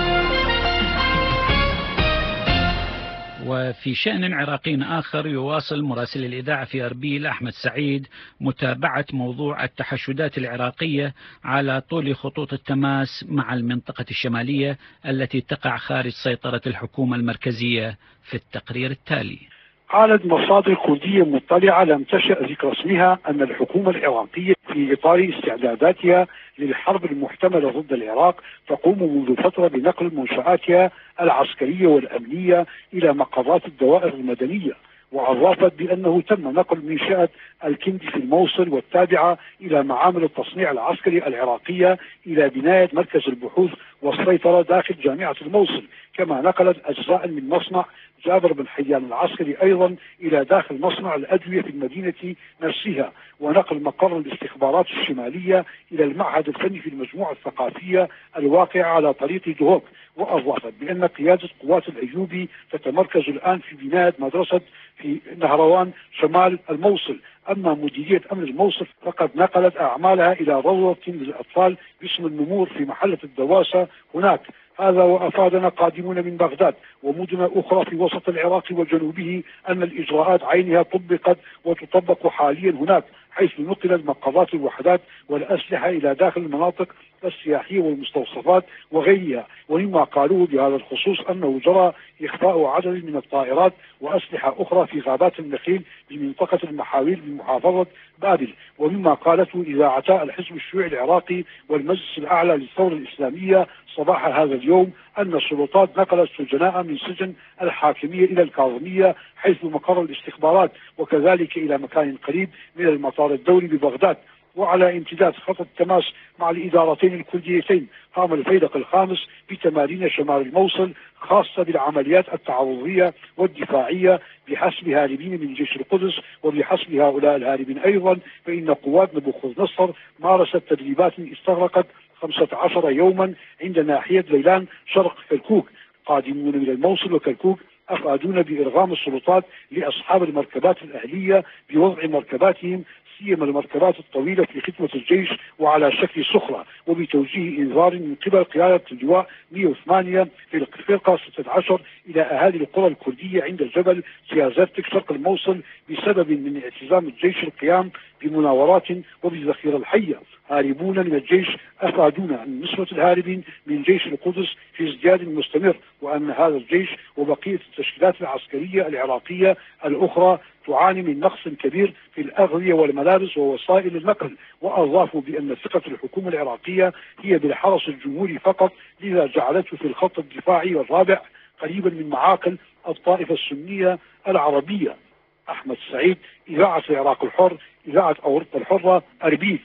وفي شأن عراقي آخر، يواصل مراسل الإذاعة في أربيل أحمد سعيد متابعة موضوع التحشدات العراقية على طول خطوط التماس مع المنطقة الشمالية التي تقع خارج سيطرة الحكومة المركزية في التقرير التالي. قالت مصادر كردية مطلعة لم تشأ ذكر اسمها أن الحكومة العراقية في إطار استعداداتها للحرب المحتملة ضد العراق تقوم منذ فترة بنقل منشآتها العسكرية والأمنية إلى مقرات الدوائر المدنية، وأضافت بأنه تم نقل منشأة الكندي في الموصل والتابعة إلى معامل التصنيع العسكري العراقية إلى بناية مركز البحوث والسيطرة داخل جامعة الموصل، كما نقلت أجزاء من مصنع جابر بن حيان العسكري أيضا إلى داخل مصنع الأدوية في المدينة نفسها، ونقل مقر الاستخبارات الشمالية إلى المعهد الفني في المجموعة الثقافية الواقعة على طريق دهوك. وأضافت بأن قيادة قوات الأيوبي تتمركز الآن في بناية مدرسة في نهروان شمال الموصل. أما مديرية أمن الموصل فقد نقلت أعمالها إلى روضة للأطفال باسم النمور في محلة الدواسة هناك. هذا وأفادنا قادمون من بغداد ومدن أخرى في وسط العراق وجنوبه أن الإجراءات عينها طبقت وتطبق حاليا هناك، حيث نقلت مقرات الوحدات والأسلحة إلى داخل المناطق السياحية والمستوصفات وغيرها. ومما قالوه بهذا الخصوص أنه جرى إخفاء عدد من الطائرات وأسلحة أخرى في غابات النخيل بمنطقة المحاويل بمحافظة بابل. ومما قالته إذاعتا الحزب الشيوعي العراقي والمجلس الأعلى للثورة الإسلامية صباح هذا اليوم أن السلطات نقلت سجناء من سجن الحاكمية إلى الكاظمية حيث مقر الاستخبارات، وكذلك إلى مكان قريب من المطار الدولي ببغداد. وعلى امتداد خط التماس مع الإدارتين الكرديتين قام الفيلق الخامس بتمارين شمال الموصل خاصة بالعمليات التعوضية والدفاعية بحسب هاربين من جيش القدس. وبحسب هؤلاء الهاربين أيضا فإن قوات نبوخذ نصر مارست تدريبات استغرقت خمسة عشر يوما عند ناحية ليلان شرق كركوك. قادمون من الموصل وكركوك أفادون بإرغام السلطات لأصحاب المركبات الأهلية بوضع مركباتهم سيما المركبات الطويلة في خدمة الجيش وعلى شكل صخرة، وبتوجيه إنذار من قبل قيادة اللواء مئة وثمانية في الفرقة ستة عشر إلى أهالي القرى الكردية عند الجبل سيازرتك شرق الموصل بسبب من التزام الجيش القيام بمناورات وبالذخيرة الحية. هاربون من الجيش أفادونا أن نسبة الهاربين من جيش القدس في ازدياد مستمر، وأن هذا الجيش وبقية التشكيلات العسكرية العراقية الأخرى تعاني من نقص كبير في الأغذية والملابس ووسائل النقل. وأضافوا بأن ثقة الحكومة العراقية هي بالحرس الجمهوري فقط، لذا جعلته في الخط الدفاعي الرابع قريبا من معاقل الطائفة السنية العربية. أحمد سعيد، إذاعة العراق الحر، إذاعة أوروبا الحرة، أربيل.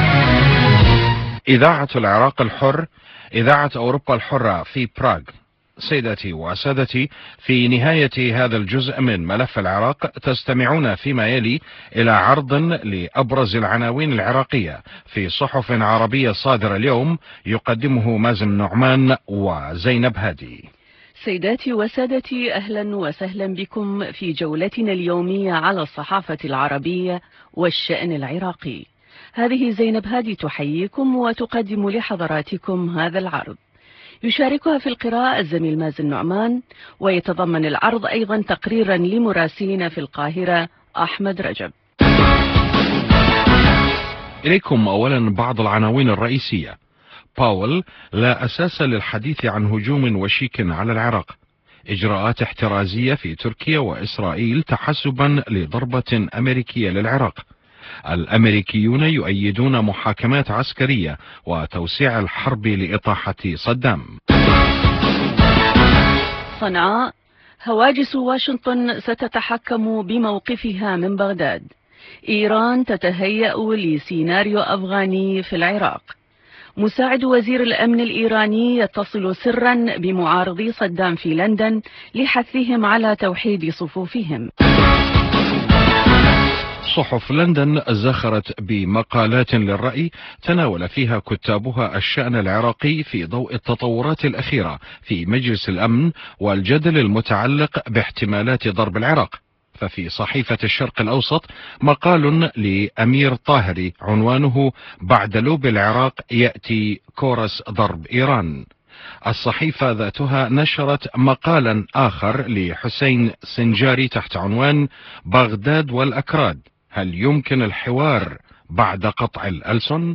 إذاعة العراق الحر، إذاعة أوروبا الحرة في براغ. سيداتي وسادتي، في نهاية هذا الجزء من ملف العراق تستمعون فيما يلي إلى عرض لأبرز العناوين العراقية في صحف عربية صادرة اليوم، يقدمه مازن نعمان وزينب هادي. سيداتي وسادتي، أهلا وسهلا بكم في جولتنا اليومية على الصحافة العربية والشأن العراقي. هذه زينب هادي تحييكم وتقدم لحضراتكم هذا العرض. يشاركها في القراءة الزميل مازن نعمان، ويتضمن العرض أيضا تقريرا لمراسلنا في القاهرة أحمد رجب. إليكم أولا بعض العناوين الرئيسية. باول: لا أساس للحديث عن هجوم وشيك على العراق. إجراءات احترازية في تركيا وإسرائيل تحسبا لضربة أمريكية للعراق. الأمريكيون يؤيدون محاكمات عسكرية وتوسيع الحرب لإطاحة صدام. صنعاء: هواجس واشنطن ستتحكم بموقفها من بغداد. إيران تتهيأ لسيناريو أفغاني في العراق. مساعد وزير الأمن الإيراني يتصل سرا بمعارضي صدام في لندن لحثهم على توحيد صفوفهم. صحف لندن زخرت بمقالات للرأي تناول فيها كتابها الشأن العراقي في ضوء التطورات الأخيرة في مجلس الأمن والجدل المتعلق باحتمالات ضرب العراق. ففي صحيفة الشرق الأوسط مقال لأمير طاهري عنوانه: بعد لوب العراق يأتي كورس ضرب إيران. الصحيفة ذاتها نشرت مقالا آخر لحسين سنجاري تحت عنوان: بغداد والأكراد، هل يمكن الحوار بعد قطع الألسن؟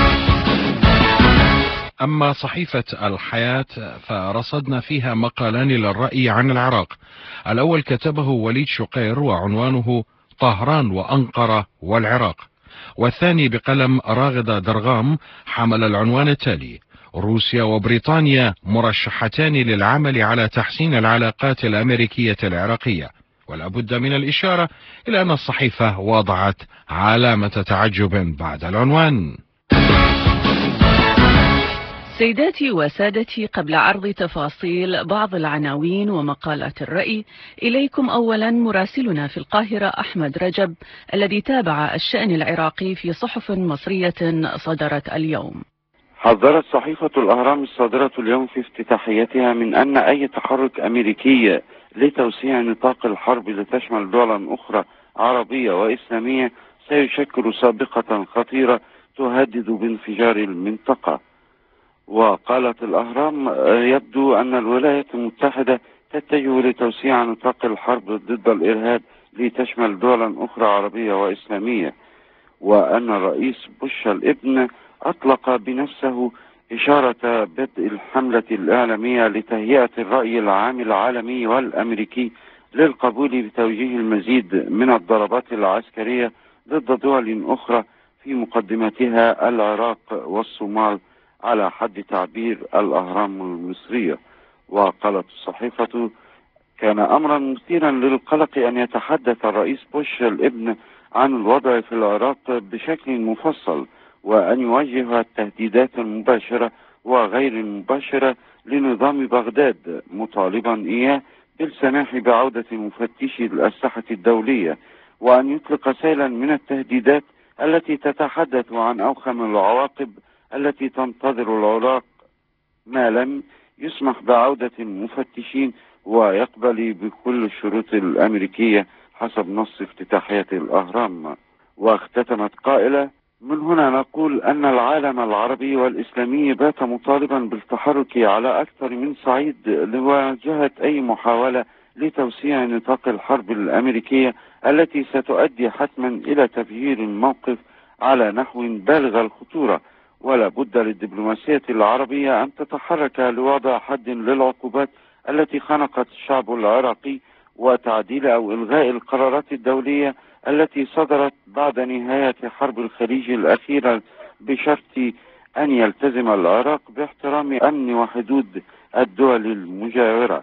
أما صحيفة الحياة فرصدنا فيها مقالان للرأي عن العراق. الأول كتبه وليد شقير وعنوانه: طهران وأنقرة والعراق. والثاني بقلم راغدة درغام حمل العنوان التالي: روسيا وبريطانيا مرشحتان للعمل على تحسين العلاقات الأمريكية العراقية. ولا بد من الإشارة إلى أن الصحيفة وضعت علامة تعجب بعد العنوان. سيداتي وسادتي، قبل عرض تفاصيل بعض العناوين ومقالات الرأي، إليكم أولا مراسلنا في القاهرة أحمد رجب الذي تابع الشأن العراقي في صحف مصرية صدرت اليوم. حذرت صحيفة الأهرام الصادرة اليوم في افتتاحيتها من أن أي تحرك أمريكي لتوسيع نطاق الحرب لتشمل دولا أخرى عربية وإسلامية سيشكل سابقة خطيرة تهدد بانفجار المنطقة. وقالت الأهرام: يبدو أن الولايات المتحدة تتجه لتوسيع نطاق الحرب ضد الإرهاب لتشمل دولا أخرى عربية وإسلامية، وأن الرئيس بوش الابن أطلق بنفسه إشارة بدء الحملة الإعلامية لتهيئة الرأي العام العالمي والأمريكي للقبول بتوجيه المزيد من الضربات العسكرية ضد دول أخرى في مقدمتها العراق والصومال على حد تعبير الأهرام المصرية. وقالت الصحيفة: كان أمرا مثيرا للقلق أن يتحدث الرئيس بوش الابن عن الوضع في العراق بشكل مفصل، وأن يوجه التهديدات المباشرة وغير المباشرة لنظام بغداد، مطالبا إياه بالسماح بعودة مفتشي الأسلحة الدولية، وأن يطلق سيلا من التهديدات التي تتحدث عن أوخم العواقب التي تنتظر العراق ما لم يسمح بعودة المفتشين ويقبل بكل الشروط الأمريكية حسب نص افتتاحية الأهرام. واختتمت قائلة: من هنا نقول أن العالم العربي والإسلامي بات مطالبا بالتحرك على أكثر من صعيد لمواجهة أي محاولة لتوسيع نطاق الحرب الأمريكية التي ستؤدي حتما إلى تفجير الموقف على نحو بالغ الخطورة. ولا بد للدبلوماسية العربية أن تتحرك لوضع حد للعقوبات التي خنقت الشعب العراقي، وتعديل أو إلغاء القرارات الدولية التي صدرت بعد نهاية حرب الخليج الأخيرة، بشرط أن يلتزم العراق باحترام أمن وحدود الدول المجاورة.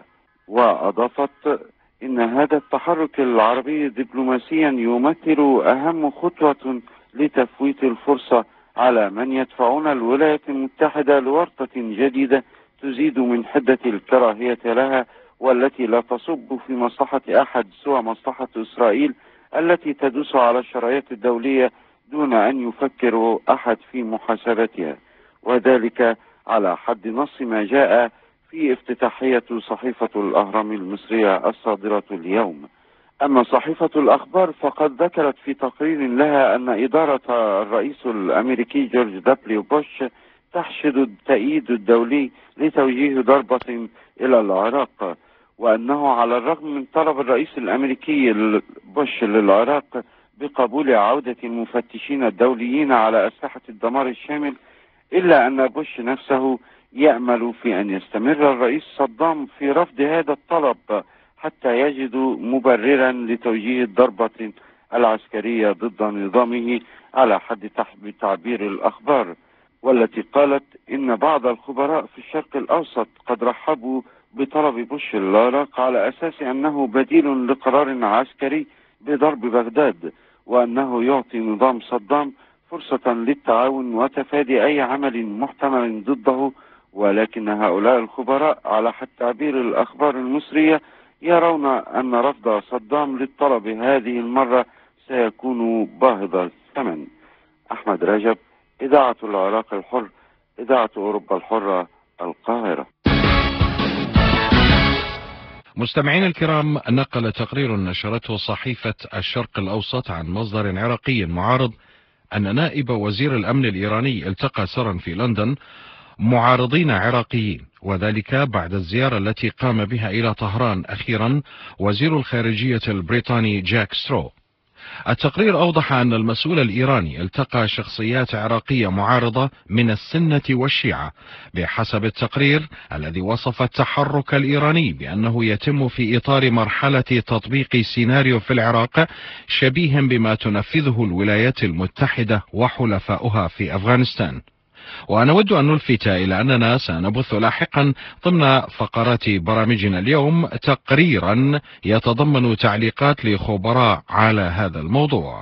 وأضافت إن هذا التحرك العربي دبلوماسيا يمثل أهم خطوة لتفويت الفرصة على من يدفعون الولايات المتحدة لورطة جديدة تزيد من حدة الكراهية لها، والتي لا تصب في مصلحة أحد سوى مصلحة إسرائيل التي تدوس على الشرعية الدولية دون أن يفكر أحد في محاسبتها، وذلك على حد نص ما جاء في افتتاحية صحيفة الأهرام المصرية الصادرة اليوم. أما صحيفة الأخبار فقد ذكرت في تقرير لها أن إدارة الرئيس الأمريكي جورج دبليو بوش تحشد التأييد الدولي لتوجيه ضربة إلى العراق، وأنه على الرغم من طلب الرئيس الأمريكي بوش للعراق بقبول عودة المفتشين الدوليين على أسلحة الدمار الشامل، إلا أن بوش نفسه يأمل في أن يستمر الرئيس صدام في رفض هذا الطلب حتى يجد مبررا لتوجيه الضربة العسكرية ضد نظامه على حد تعبير الأخبار، والتي قالت إن بعض الخبراء في الشرق الأوسط قد رحبوا بطلب بوش للعراق على أساس أنه بديل لقرار عسكري بضرب بغداد، وأنه يعطي نظام صدام فرصة للتعاون وتفادي أي عمل محتمل ضده. ولكن هؤلاء الخبراء على حد تعبير الأخبار المصرية يرون أن رفض صدام للطلب هذه المرة سيكون باهظ الثمن. أحمد رجب، إذاعة العراق الحر، إذاعة أوروبا الحرة، القاهرة. مستمعين الكرام، نقل تقرير نشرته صحيفة الشرق الأوسط عن مصدر عراقي معارض أن نائب وزير الأمن الإيراني التقى سرا في لندن معارضين عراقيين، وذلك بعد الزيارة التي قام بها إلى طهران أخيرا وزير الخارجية البريطاني جاك سترو. التقرير أوضح أن المسؤول الإيراني التقى شخصيات عراقية معارضة من السنة والشيعة، بحسب التقرير الذي وصف التحرك الإيراني بأنه يتم في إطار مرحلة تطبيق سيناريو في العراق شبيه بما تنفذه الولايات المتحدة وحلفاؤها في أفغانستان. ونود أن نلفت إلى أننا سنبث لاحقا ضمن فقرات برامجنا اليوم تقريرا يتضمن تعليقات لخبراء على هذا الموضوع.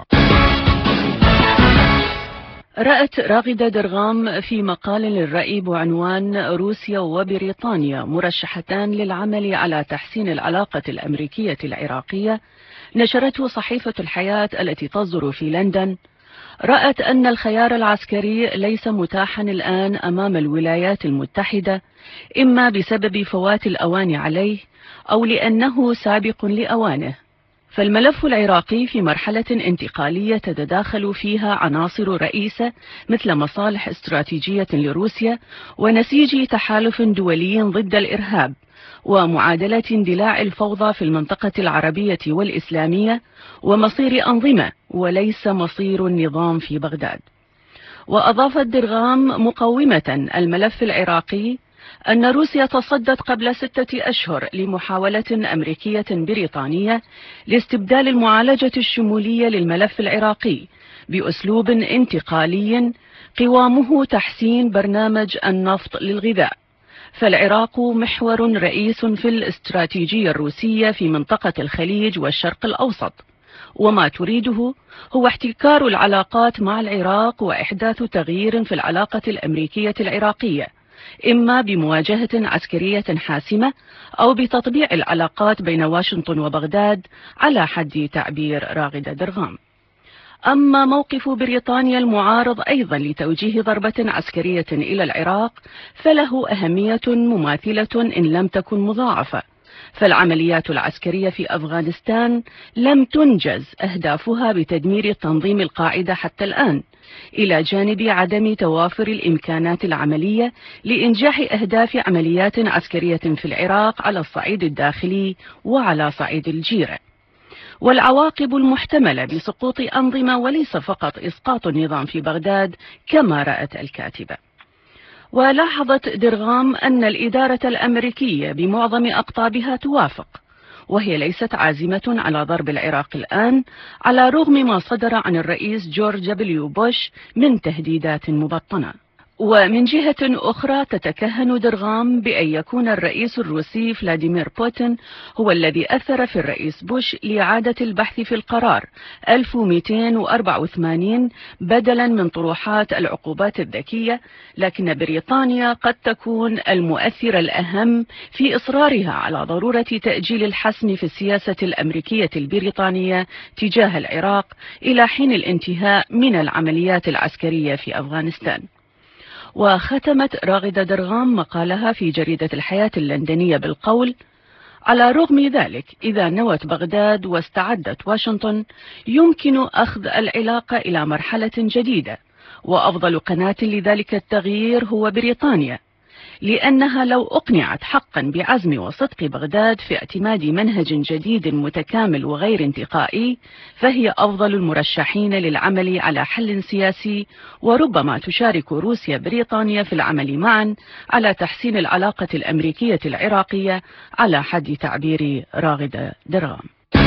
رأت راغدة درغام في مقال للرأي بعنوان روسيا وبريطانيا مرشحتان للعمل على تحسين العلاقة الأمريكية العراقية، نشرته صحيفة الحياة التي تصدر في لندن، رأت أن الخيار العسكري ليس متاحا الآن أمام الولايات المتحدة، إما بسبب فوات الأوان عليه أو لأنه سابق لأوانه. فالملف العراقي في مرحلة انتقالية تتداخل فيها عناصر رئيسة مثل مصالح استراتيجية لروسيا ونسيج تحالف دولي ضد الإرهاب ومعادلة اندلاع الفوضى في المنطقة العربية والإسلامية ومصير أنظمة وليس مصير النظام في بغداد. وأضافت درغام مقومة الملف العراقي أن روسيا تصدت قبل ستة أشهر لمحاولة أمريكية بريطانية لاستبدال المعالجة الشمولية للملف العراقي بأسلوب انتقالي قوامه تحسين برنامج النفط للغذاء. فالعراق محور رئيس في الاستراتيجية الروسية في منطقة الخليج والشرق الأوسط، وما تريده هو احتكار العلاقات مع العراق وإحداث تغيير في العلاقة الأمريكية العراقية، إما بمواجهة عسكرية حاسمة أو بتطبيع العلاقات بين واشنطن وبغداد على حد تعبير راغدة درغام. أما موقف بريطانيا المعارض أيضا لتوجيه ضربة عسكرية إلى العراق فله أهمية مماثلة إن لم تكن مضاعفة، فالعمليات العسكرية في أفغانستان لم تنجز أهدافها بتدمير تنظيم القاعدة حتى الآن، إلى جانب عدم توافر الإمكانات العملية لإنجاح أهداف عمليات عسكرية في العراق على الصعيد الداخلي وعلى صعيد الجيرة. والعواقب المحتملة بسقوط أنظمة وليس فقط إسقاط النظام في بغداد كما رأت الكاتبة. ولاحظت درغام أن الإدارة الأمريكية بمعظم أقطابها توافق، وهي ليست عازمة على ضرب العراق الآن على رغم ما صدر عن الرئيس جورج دبليو بوش من تهديدات مبطنة. ومن جهة أخرى تتكهن درغام بأن يكون الرئيس الروسي فلاديمير بوتين هو الذي أثر في الرئيس بوش لإعادة البحث في القرار ألف ومئتين وأربعة وثمانين بدلا من طروحات العقوبات الذكية، لكن بريطانيا قد تكون المؤثر الأهم في إصرارها على ضرورة تأجيل الحسم في السياسة الأمريكية البريطانية تجاه العراق إلى حين الانتهاء من العمليات العسكرية في أفغانستان. وختمت راغدة درغام مقالها في جريدة الحياة اللندنية بالقول: على رغم ذلك إذا نوت بغداد واستعدت واشنطن يمكن أخذ العلاقة إلى مرحلة جديدة، وأفضل قناة لذلك التغيير هو بريطانيا، لأنها لو أقنعت حقا بعزم وصدق بغداد في اعتماد منهج جديد متكامل وغير انتقائي فهي أفضل المرشحين للعمل على حل سياسي، وربما تشارك روسيا بريطانيا في العمل معا على تحسين العلاقة الأمريكية العراقية على حد تعبير راغدة درغام.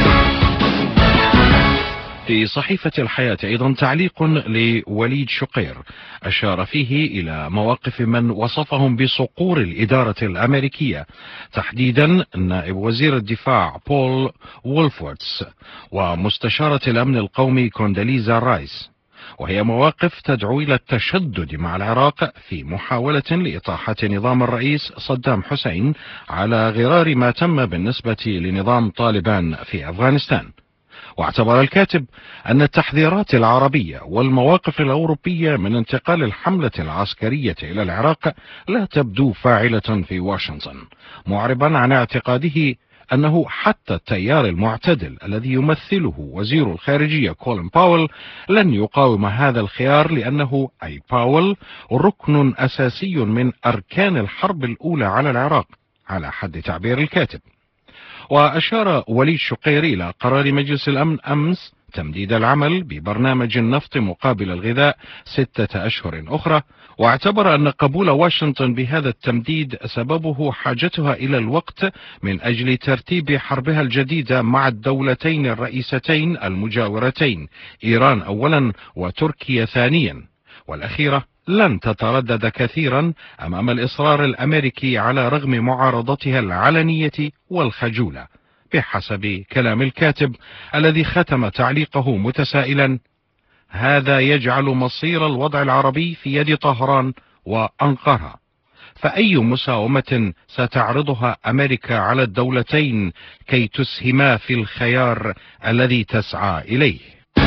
في صحيفة الحياة أيضا تعليق لوليد شقير أشار فيه إلى مواقف من وصفهم بصقور الإدارة الأمريكية، تحديدا نائب وزير الدفاع بول وولفورتس ومستشارة الأمن القومي كونداليزا رايس، وهي مواقف تدعو إلى التشدد مع العراق في محاولة لإطاحة نظام الرئيس صدام حسين على غرار ما تم بالنسبة لنظام طالبان في أفغانستان. واعتبر الكاتب أن التحذيرات العربية والمواقف الأوروبية من انتقال الحملة العسكرية إلى العراق لا تبدو فاعلة في واشنطن، معربا عن اعتقاده أنه حتى التيار المعتدل الذي يمثله وزير الخارجية كولين باول لن يقاوم هذا الخيار، لأنه أي باول ركن أساسي من أركان الحرب الأولى على العراق على حد تعبير الكاتب. وأشار وليد شقير إلى قرار مجلس الأمن أمس تمديد العمل ببرنامج النفط مقابل الغذاء ستة أشهر أخرى، واعتبر أن قبول واشنطن بهذا التمديد سببه حاجتها إلى الوقت من أجل ترتيب حربها الجديدة مع الدولتين الرئيستين المجاورتين إيران أولا وتركيا ثانيا، والأخيرة لن تتردد كثيرا أمام الإصرار الأمريكي على رغم معارضتها العلنية والخجولة، بحسب كلام الكاتب الذي ختم تعليقه متسائلا: هذا يجعل مصير الوضع العربي في يد طهران وأنقرة، فأي مساومة ستعرضها أمريكا على الدولتين كي تسهما في الخيار الذي تسعى إليه؟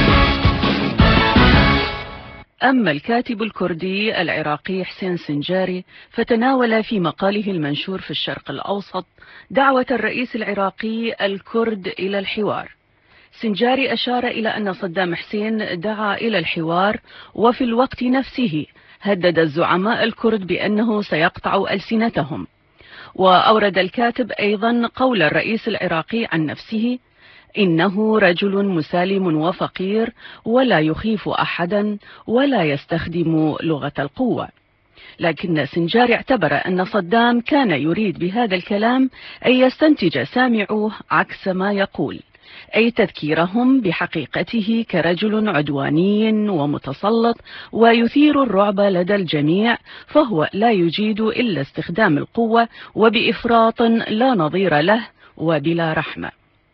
أما الكاتب الكردي العراقي حسين سنجاري فتناول في مقاله المنشور في الشرق الأوسط دعوة الرئيس العراقي الكرد إلى الحوار. سنجاري أشار إلى أن صدام حسين دعا إلى الحوار، وفي الوقت نفسه هدد الزعماء الكرد بأنه سيقطع ألسنتهم. وأورد الكاتب أيضا قول الرئيس العراقي عن نفسه: إنه رجل مسالم وفقير ولا يخيف أحدا ولا يستخدم لغة القوة. لكن سنجاري اعتبر أن صدام كان يريد بهذا الكلام أن يستنتج سامعوه عكس ما يقول، أي تذكيرهم بحقيقته كرجل عدواني ومتسلط ويثير الرعب لدى الجميع، فهو لا يجيد إلا استخدام القوة وبإفراط لا نظير له وبلا رحمة.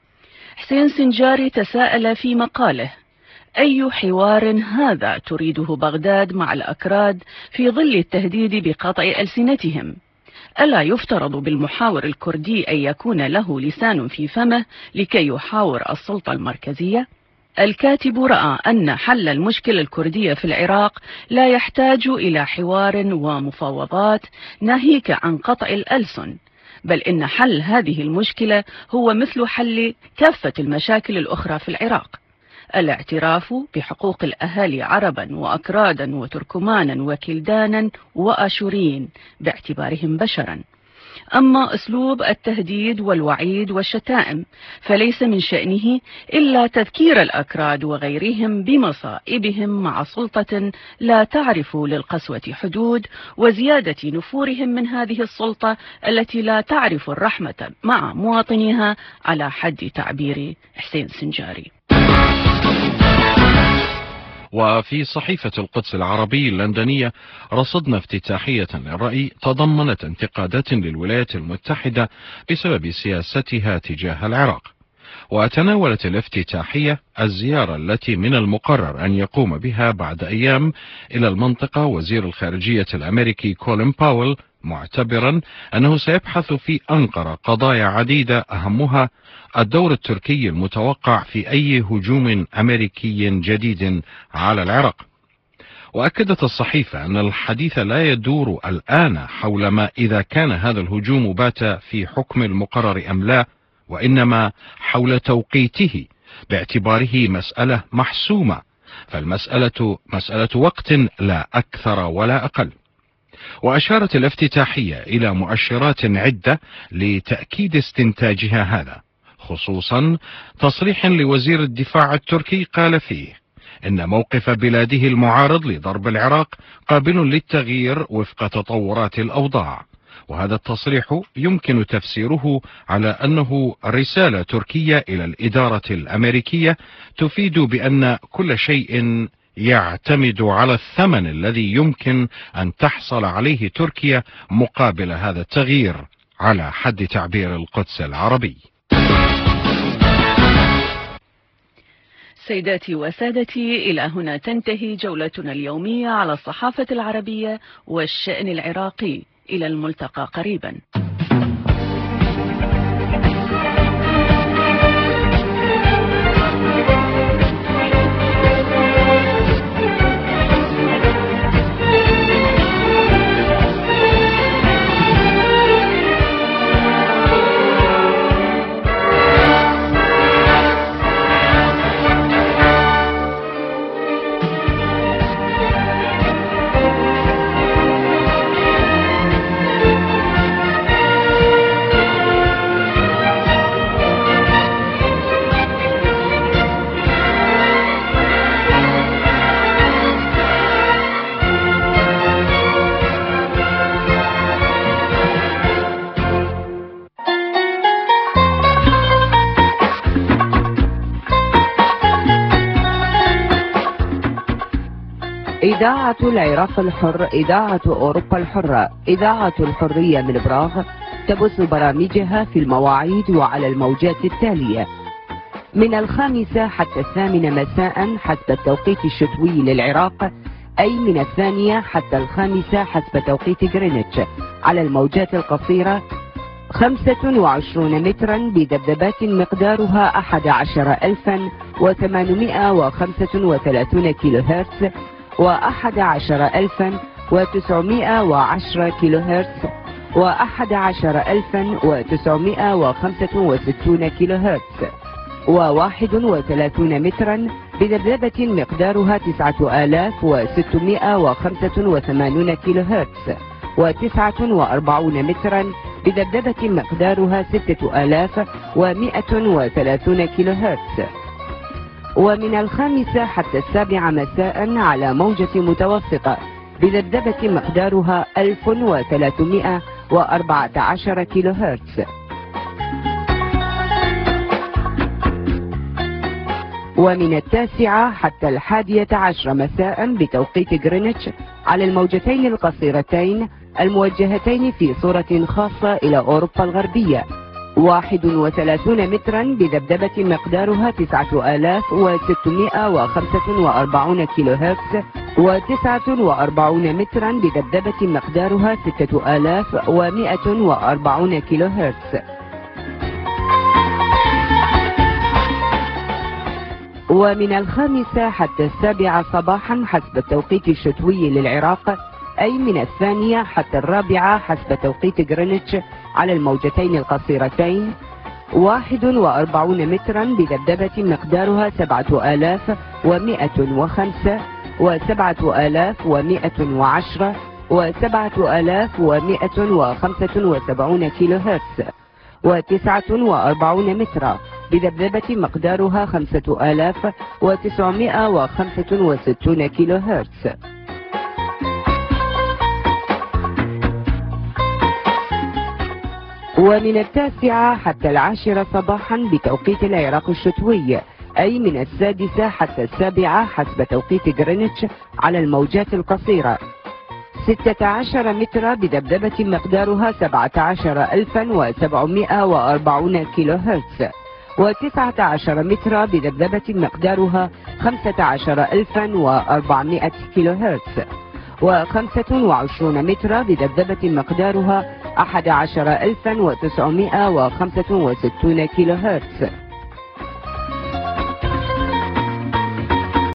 حسين سنجاري تساءل في مقاله: أي حوار هذا تريده بغداد مع الأكراد في ظل التهديد بقطع ألسنتهم؟ ألا يفترض بالمحاور الكردي أن يكون له لسان في فمه لكي يحاور السلطة المركزية؟ الكاتب رأى أن حل المشكلة الكردية في العراق لا يحتاج إلى حوار ومفاوضات ناهيك عن قطع الألسن، بل إن حل هذه المشكلة هو مثل حل كافة المشاكل الأخرى في العراق: الاعتراف بحقوق الأهالي عربا وأكرادا وتركمانا وكلدانا وآشوريين باعتبارهم بشرا. أما أسلوب التهديد والوعيد والشتائم فليس من شأنه إلا تذكير الأكراد وغيرهم بمصائبهم مع سلطة لا تعرف للقسوة حدود، وزيادة نفورهم من هذه السلطة التي لا تعرف الرحمة مع مواطنيها على حد تعبير حسين سنجاري. وفي صحيفة القدس العربي اللندنية رصدنا افتتاحية للرأي تضمنت انتقادات للولايات المتحدة بسبب سياستها تجاه العراق. وتناولت الافتتاحية الزيارة التي من المقرر أن يقوم بها بعد أيام إلى المنطقة وزير الخارجية الأمريكي كولين باول، معتبرا أنه سيبحث في أنقرة قضايا عديدة أهمها الدور التركي المتوقع في أي هجوم أمريكي جديد على العراق. وأكدت الصحيفة أن الحديث لا يدور الآن حول ما إذا كان هذا الهجوم بات في حكم المقرر أم لا، وإنما حول توقيته باعتباره مسألة محسومة، فالمسألة مسألة وقت لا أكثر ولا أقل. وأشارت الافتتاحية إلى مؤشرات عدة لتأكيد استنتاجها هذا، خصوصا تصريح لوزير الدفاع التركي قال فيه إن موقف بلاده المعارض لضرب العراق قابل للتغيير وفق تطورات الأوضاع. وهذا التصريح يمكن تفسيره على أنه رسالة تركية إلى الإدارة الأمريكية تفيد بأن كل شيء يعتمد على الثمن الذي يمكن أن تحصل عليه تركيا مقابل هذا التغيير، على حد تعبير القدس العربي. سيداتي وسادتي، إلى هنا تنتهي جولتنا اليومية على الصحافة العربية والشأن العراقي. إلى الملتقى قريبا. إذاعة العراق الحر، إذاعة أوروبا الحرة، إذاعة الحرية من براغ تبث برامجها في المواعيد وعلى الموجات التالية: من الخامسة حتى الثامنة مساء حسب التوقيت الشتوي للعراق، أي من الثانية حتى الخامسة حسب توقيت غرينتش، على الموجات القصيرة خمسة وعشرين مترا بذبذبات مقدارها أحد عشر ألفا وثمانمائة وخمسة وثلاثين كيلو هرتز وأحد عشر ألفا وتسعمائة وعشرة كيلو هرتز وأحد عشر ألفا وتسعمائة وخمسة وستين كيلو هرتز وواحد وثلاثين مترا بذبذبة مقدارها تسعة آلاف وستمائة وخمسة وثمانين كيلو هرتز وتسعة وأربعين مترا بذبذبة مقدارها ستة آلاف ومائة وثلاثين كيلو هرتز. ومن الخامسة حتى السابعة مساء على موجة متوسطة بذبذبة مقدارها ألف وثلاثمائة وأربعة عشر كيلو هرتز. ومن التاسعة حتى الحادية عشر مساء بتوقيت غرينتش على الموجتين القصيرتين الموجهتين في صورة خاصة إلى أوروبا الغربية واحد وثلاثين مترا بذبذبة مقدارها تسعة آلاف وستمائة وخمسة وأربعين كيلو هرتز وتسعة وأربعين مترا بذبذبة مقدارها ستة آلاف ومائة وأربعين كيلو هرتز. ومن الخامسة حتى السابعة صباحا حسب التوقيت الشتوي للعراق، أي من الثانية حتى الرابعة حسب توقيت غرينتش على الموجتين القصيرتين واحد وأربعين مترا بذبذبة مقدارها سبعة آلاف ومائة وخمسة وسبعة آلاف ومائة وعشرة وسبعة آلاف ومائة وخمسة وسبعين كيلو هرتز وتسعة وأربعين مترا بذبذبة مقدارها خمسة آلاف وتسعمائة وخمسة وستين كيلو هرتز. ومن التاسعة حتى العاشرة صباحا بتوقيت العراق الشتوي، أي من السادسة حتى السابعة حسب توقيت غرينتش على الموجات القصيرة. ستة عشر متر بذبذبة مقدارها سبعة عشر ألفا وسبعمائة وأربعين كيلو هرتز، وتسعة عشر متر بذبذبة مقدارها خمسة عشر ألفا وأربعمائة كيلو هرتز، وخمسة وعشرون متر بذبذبة مقدارها أحد عشر ألفا وتسعمائة وخمسة وستين كيلو هرتز.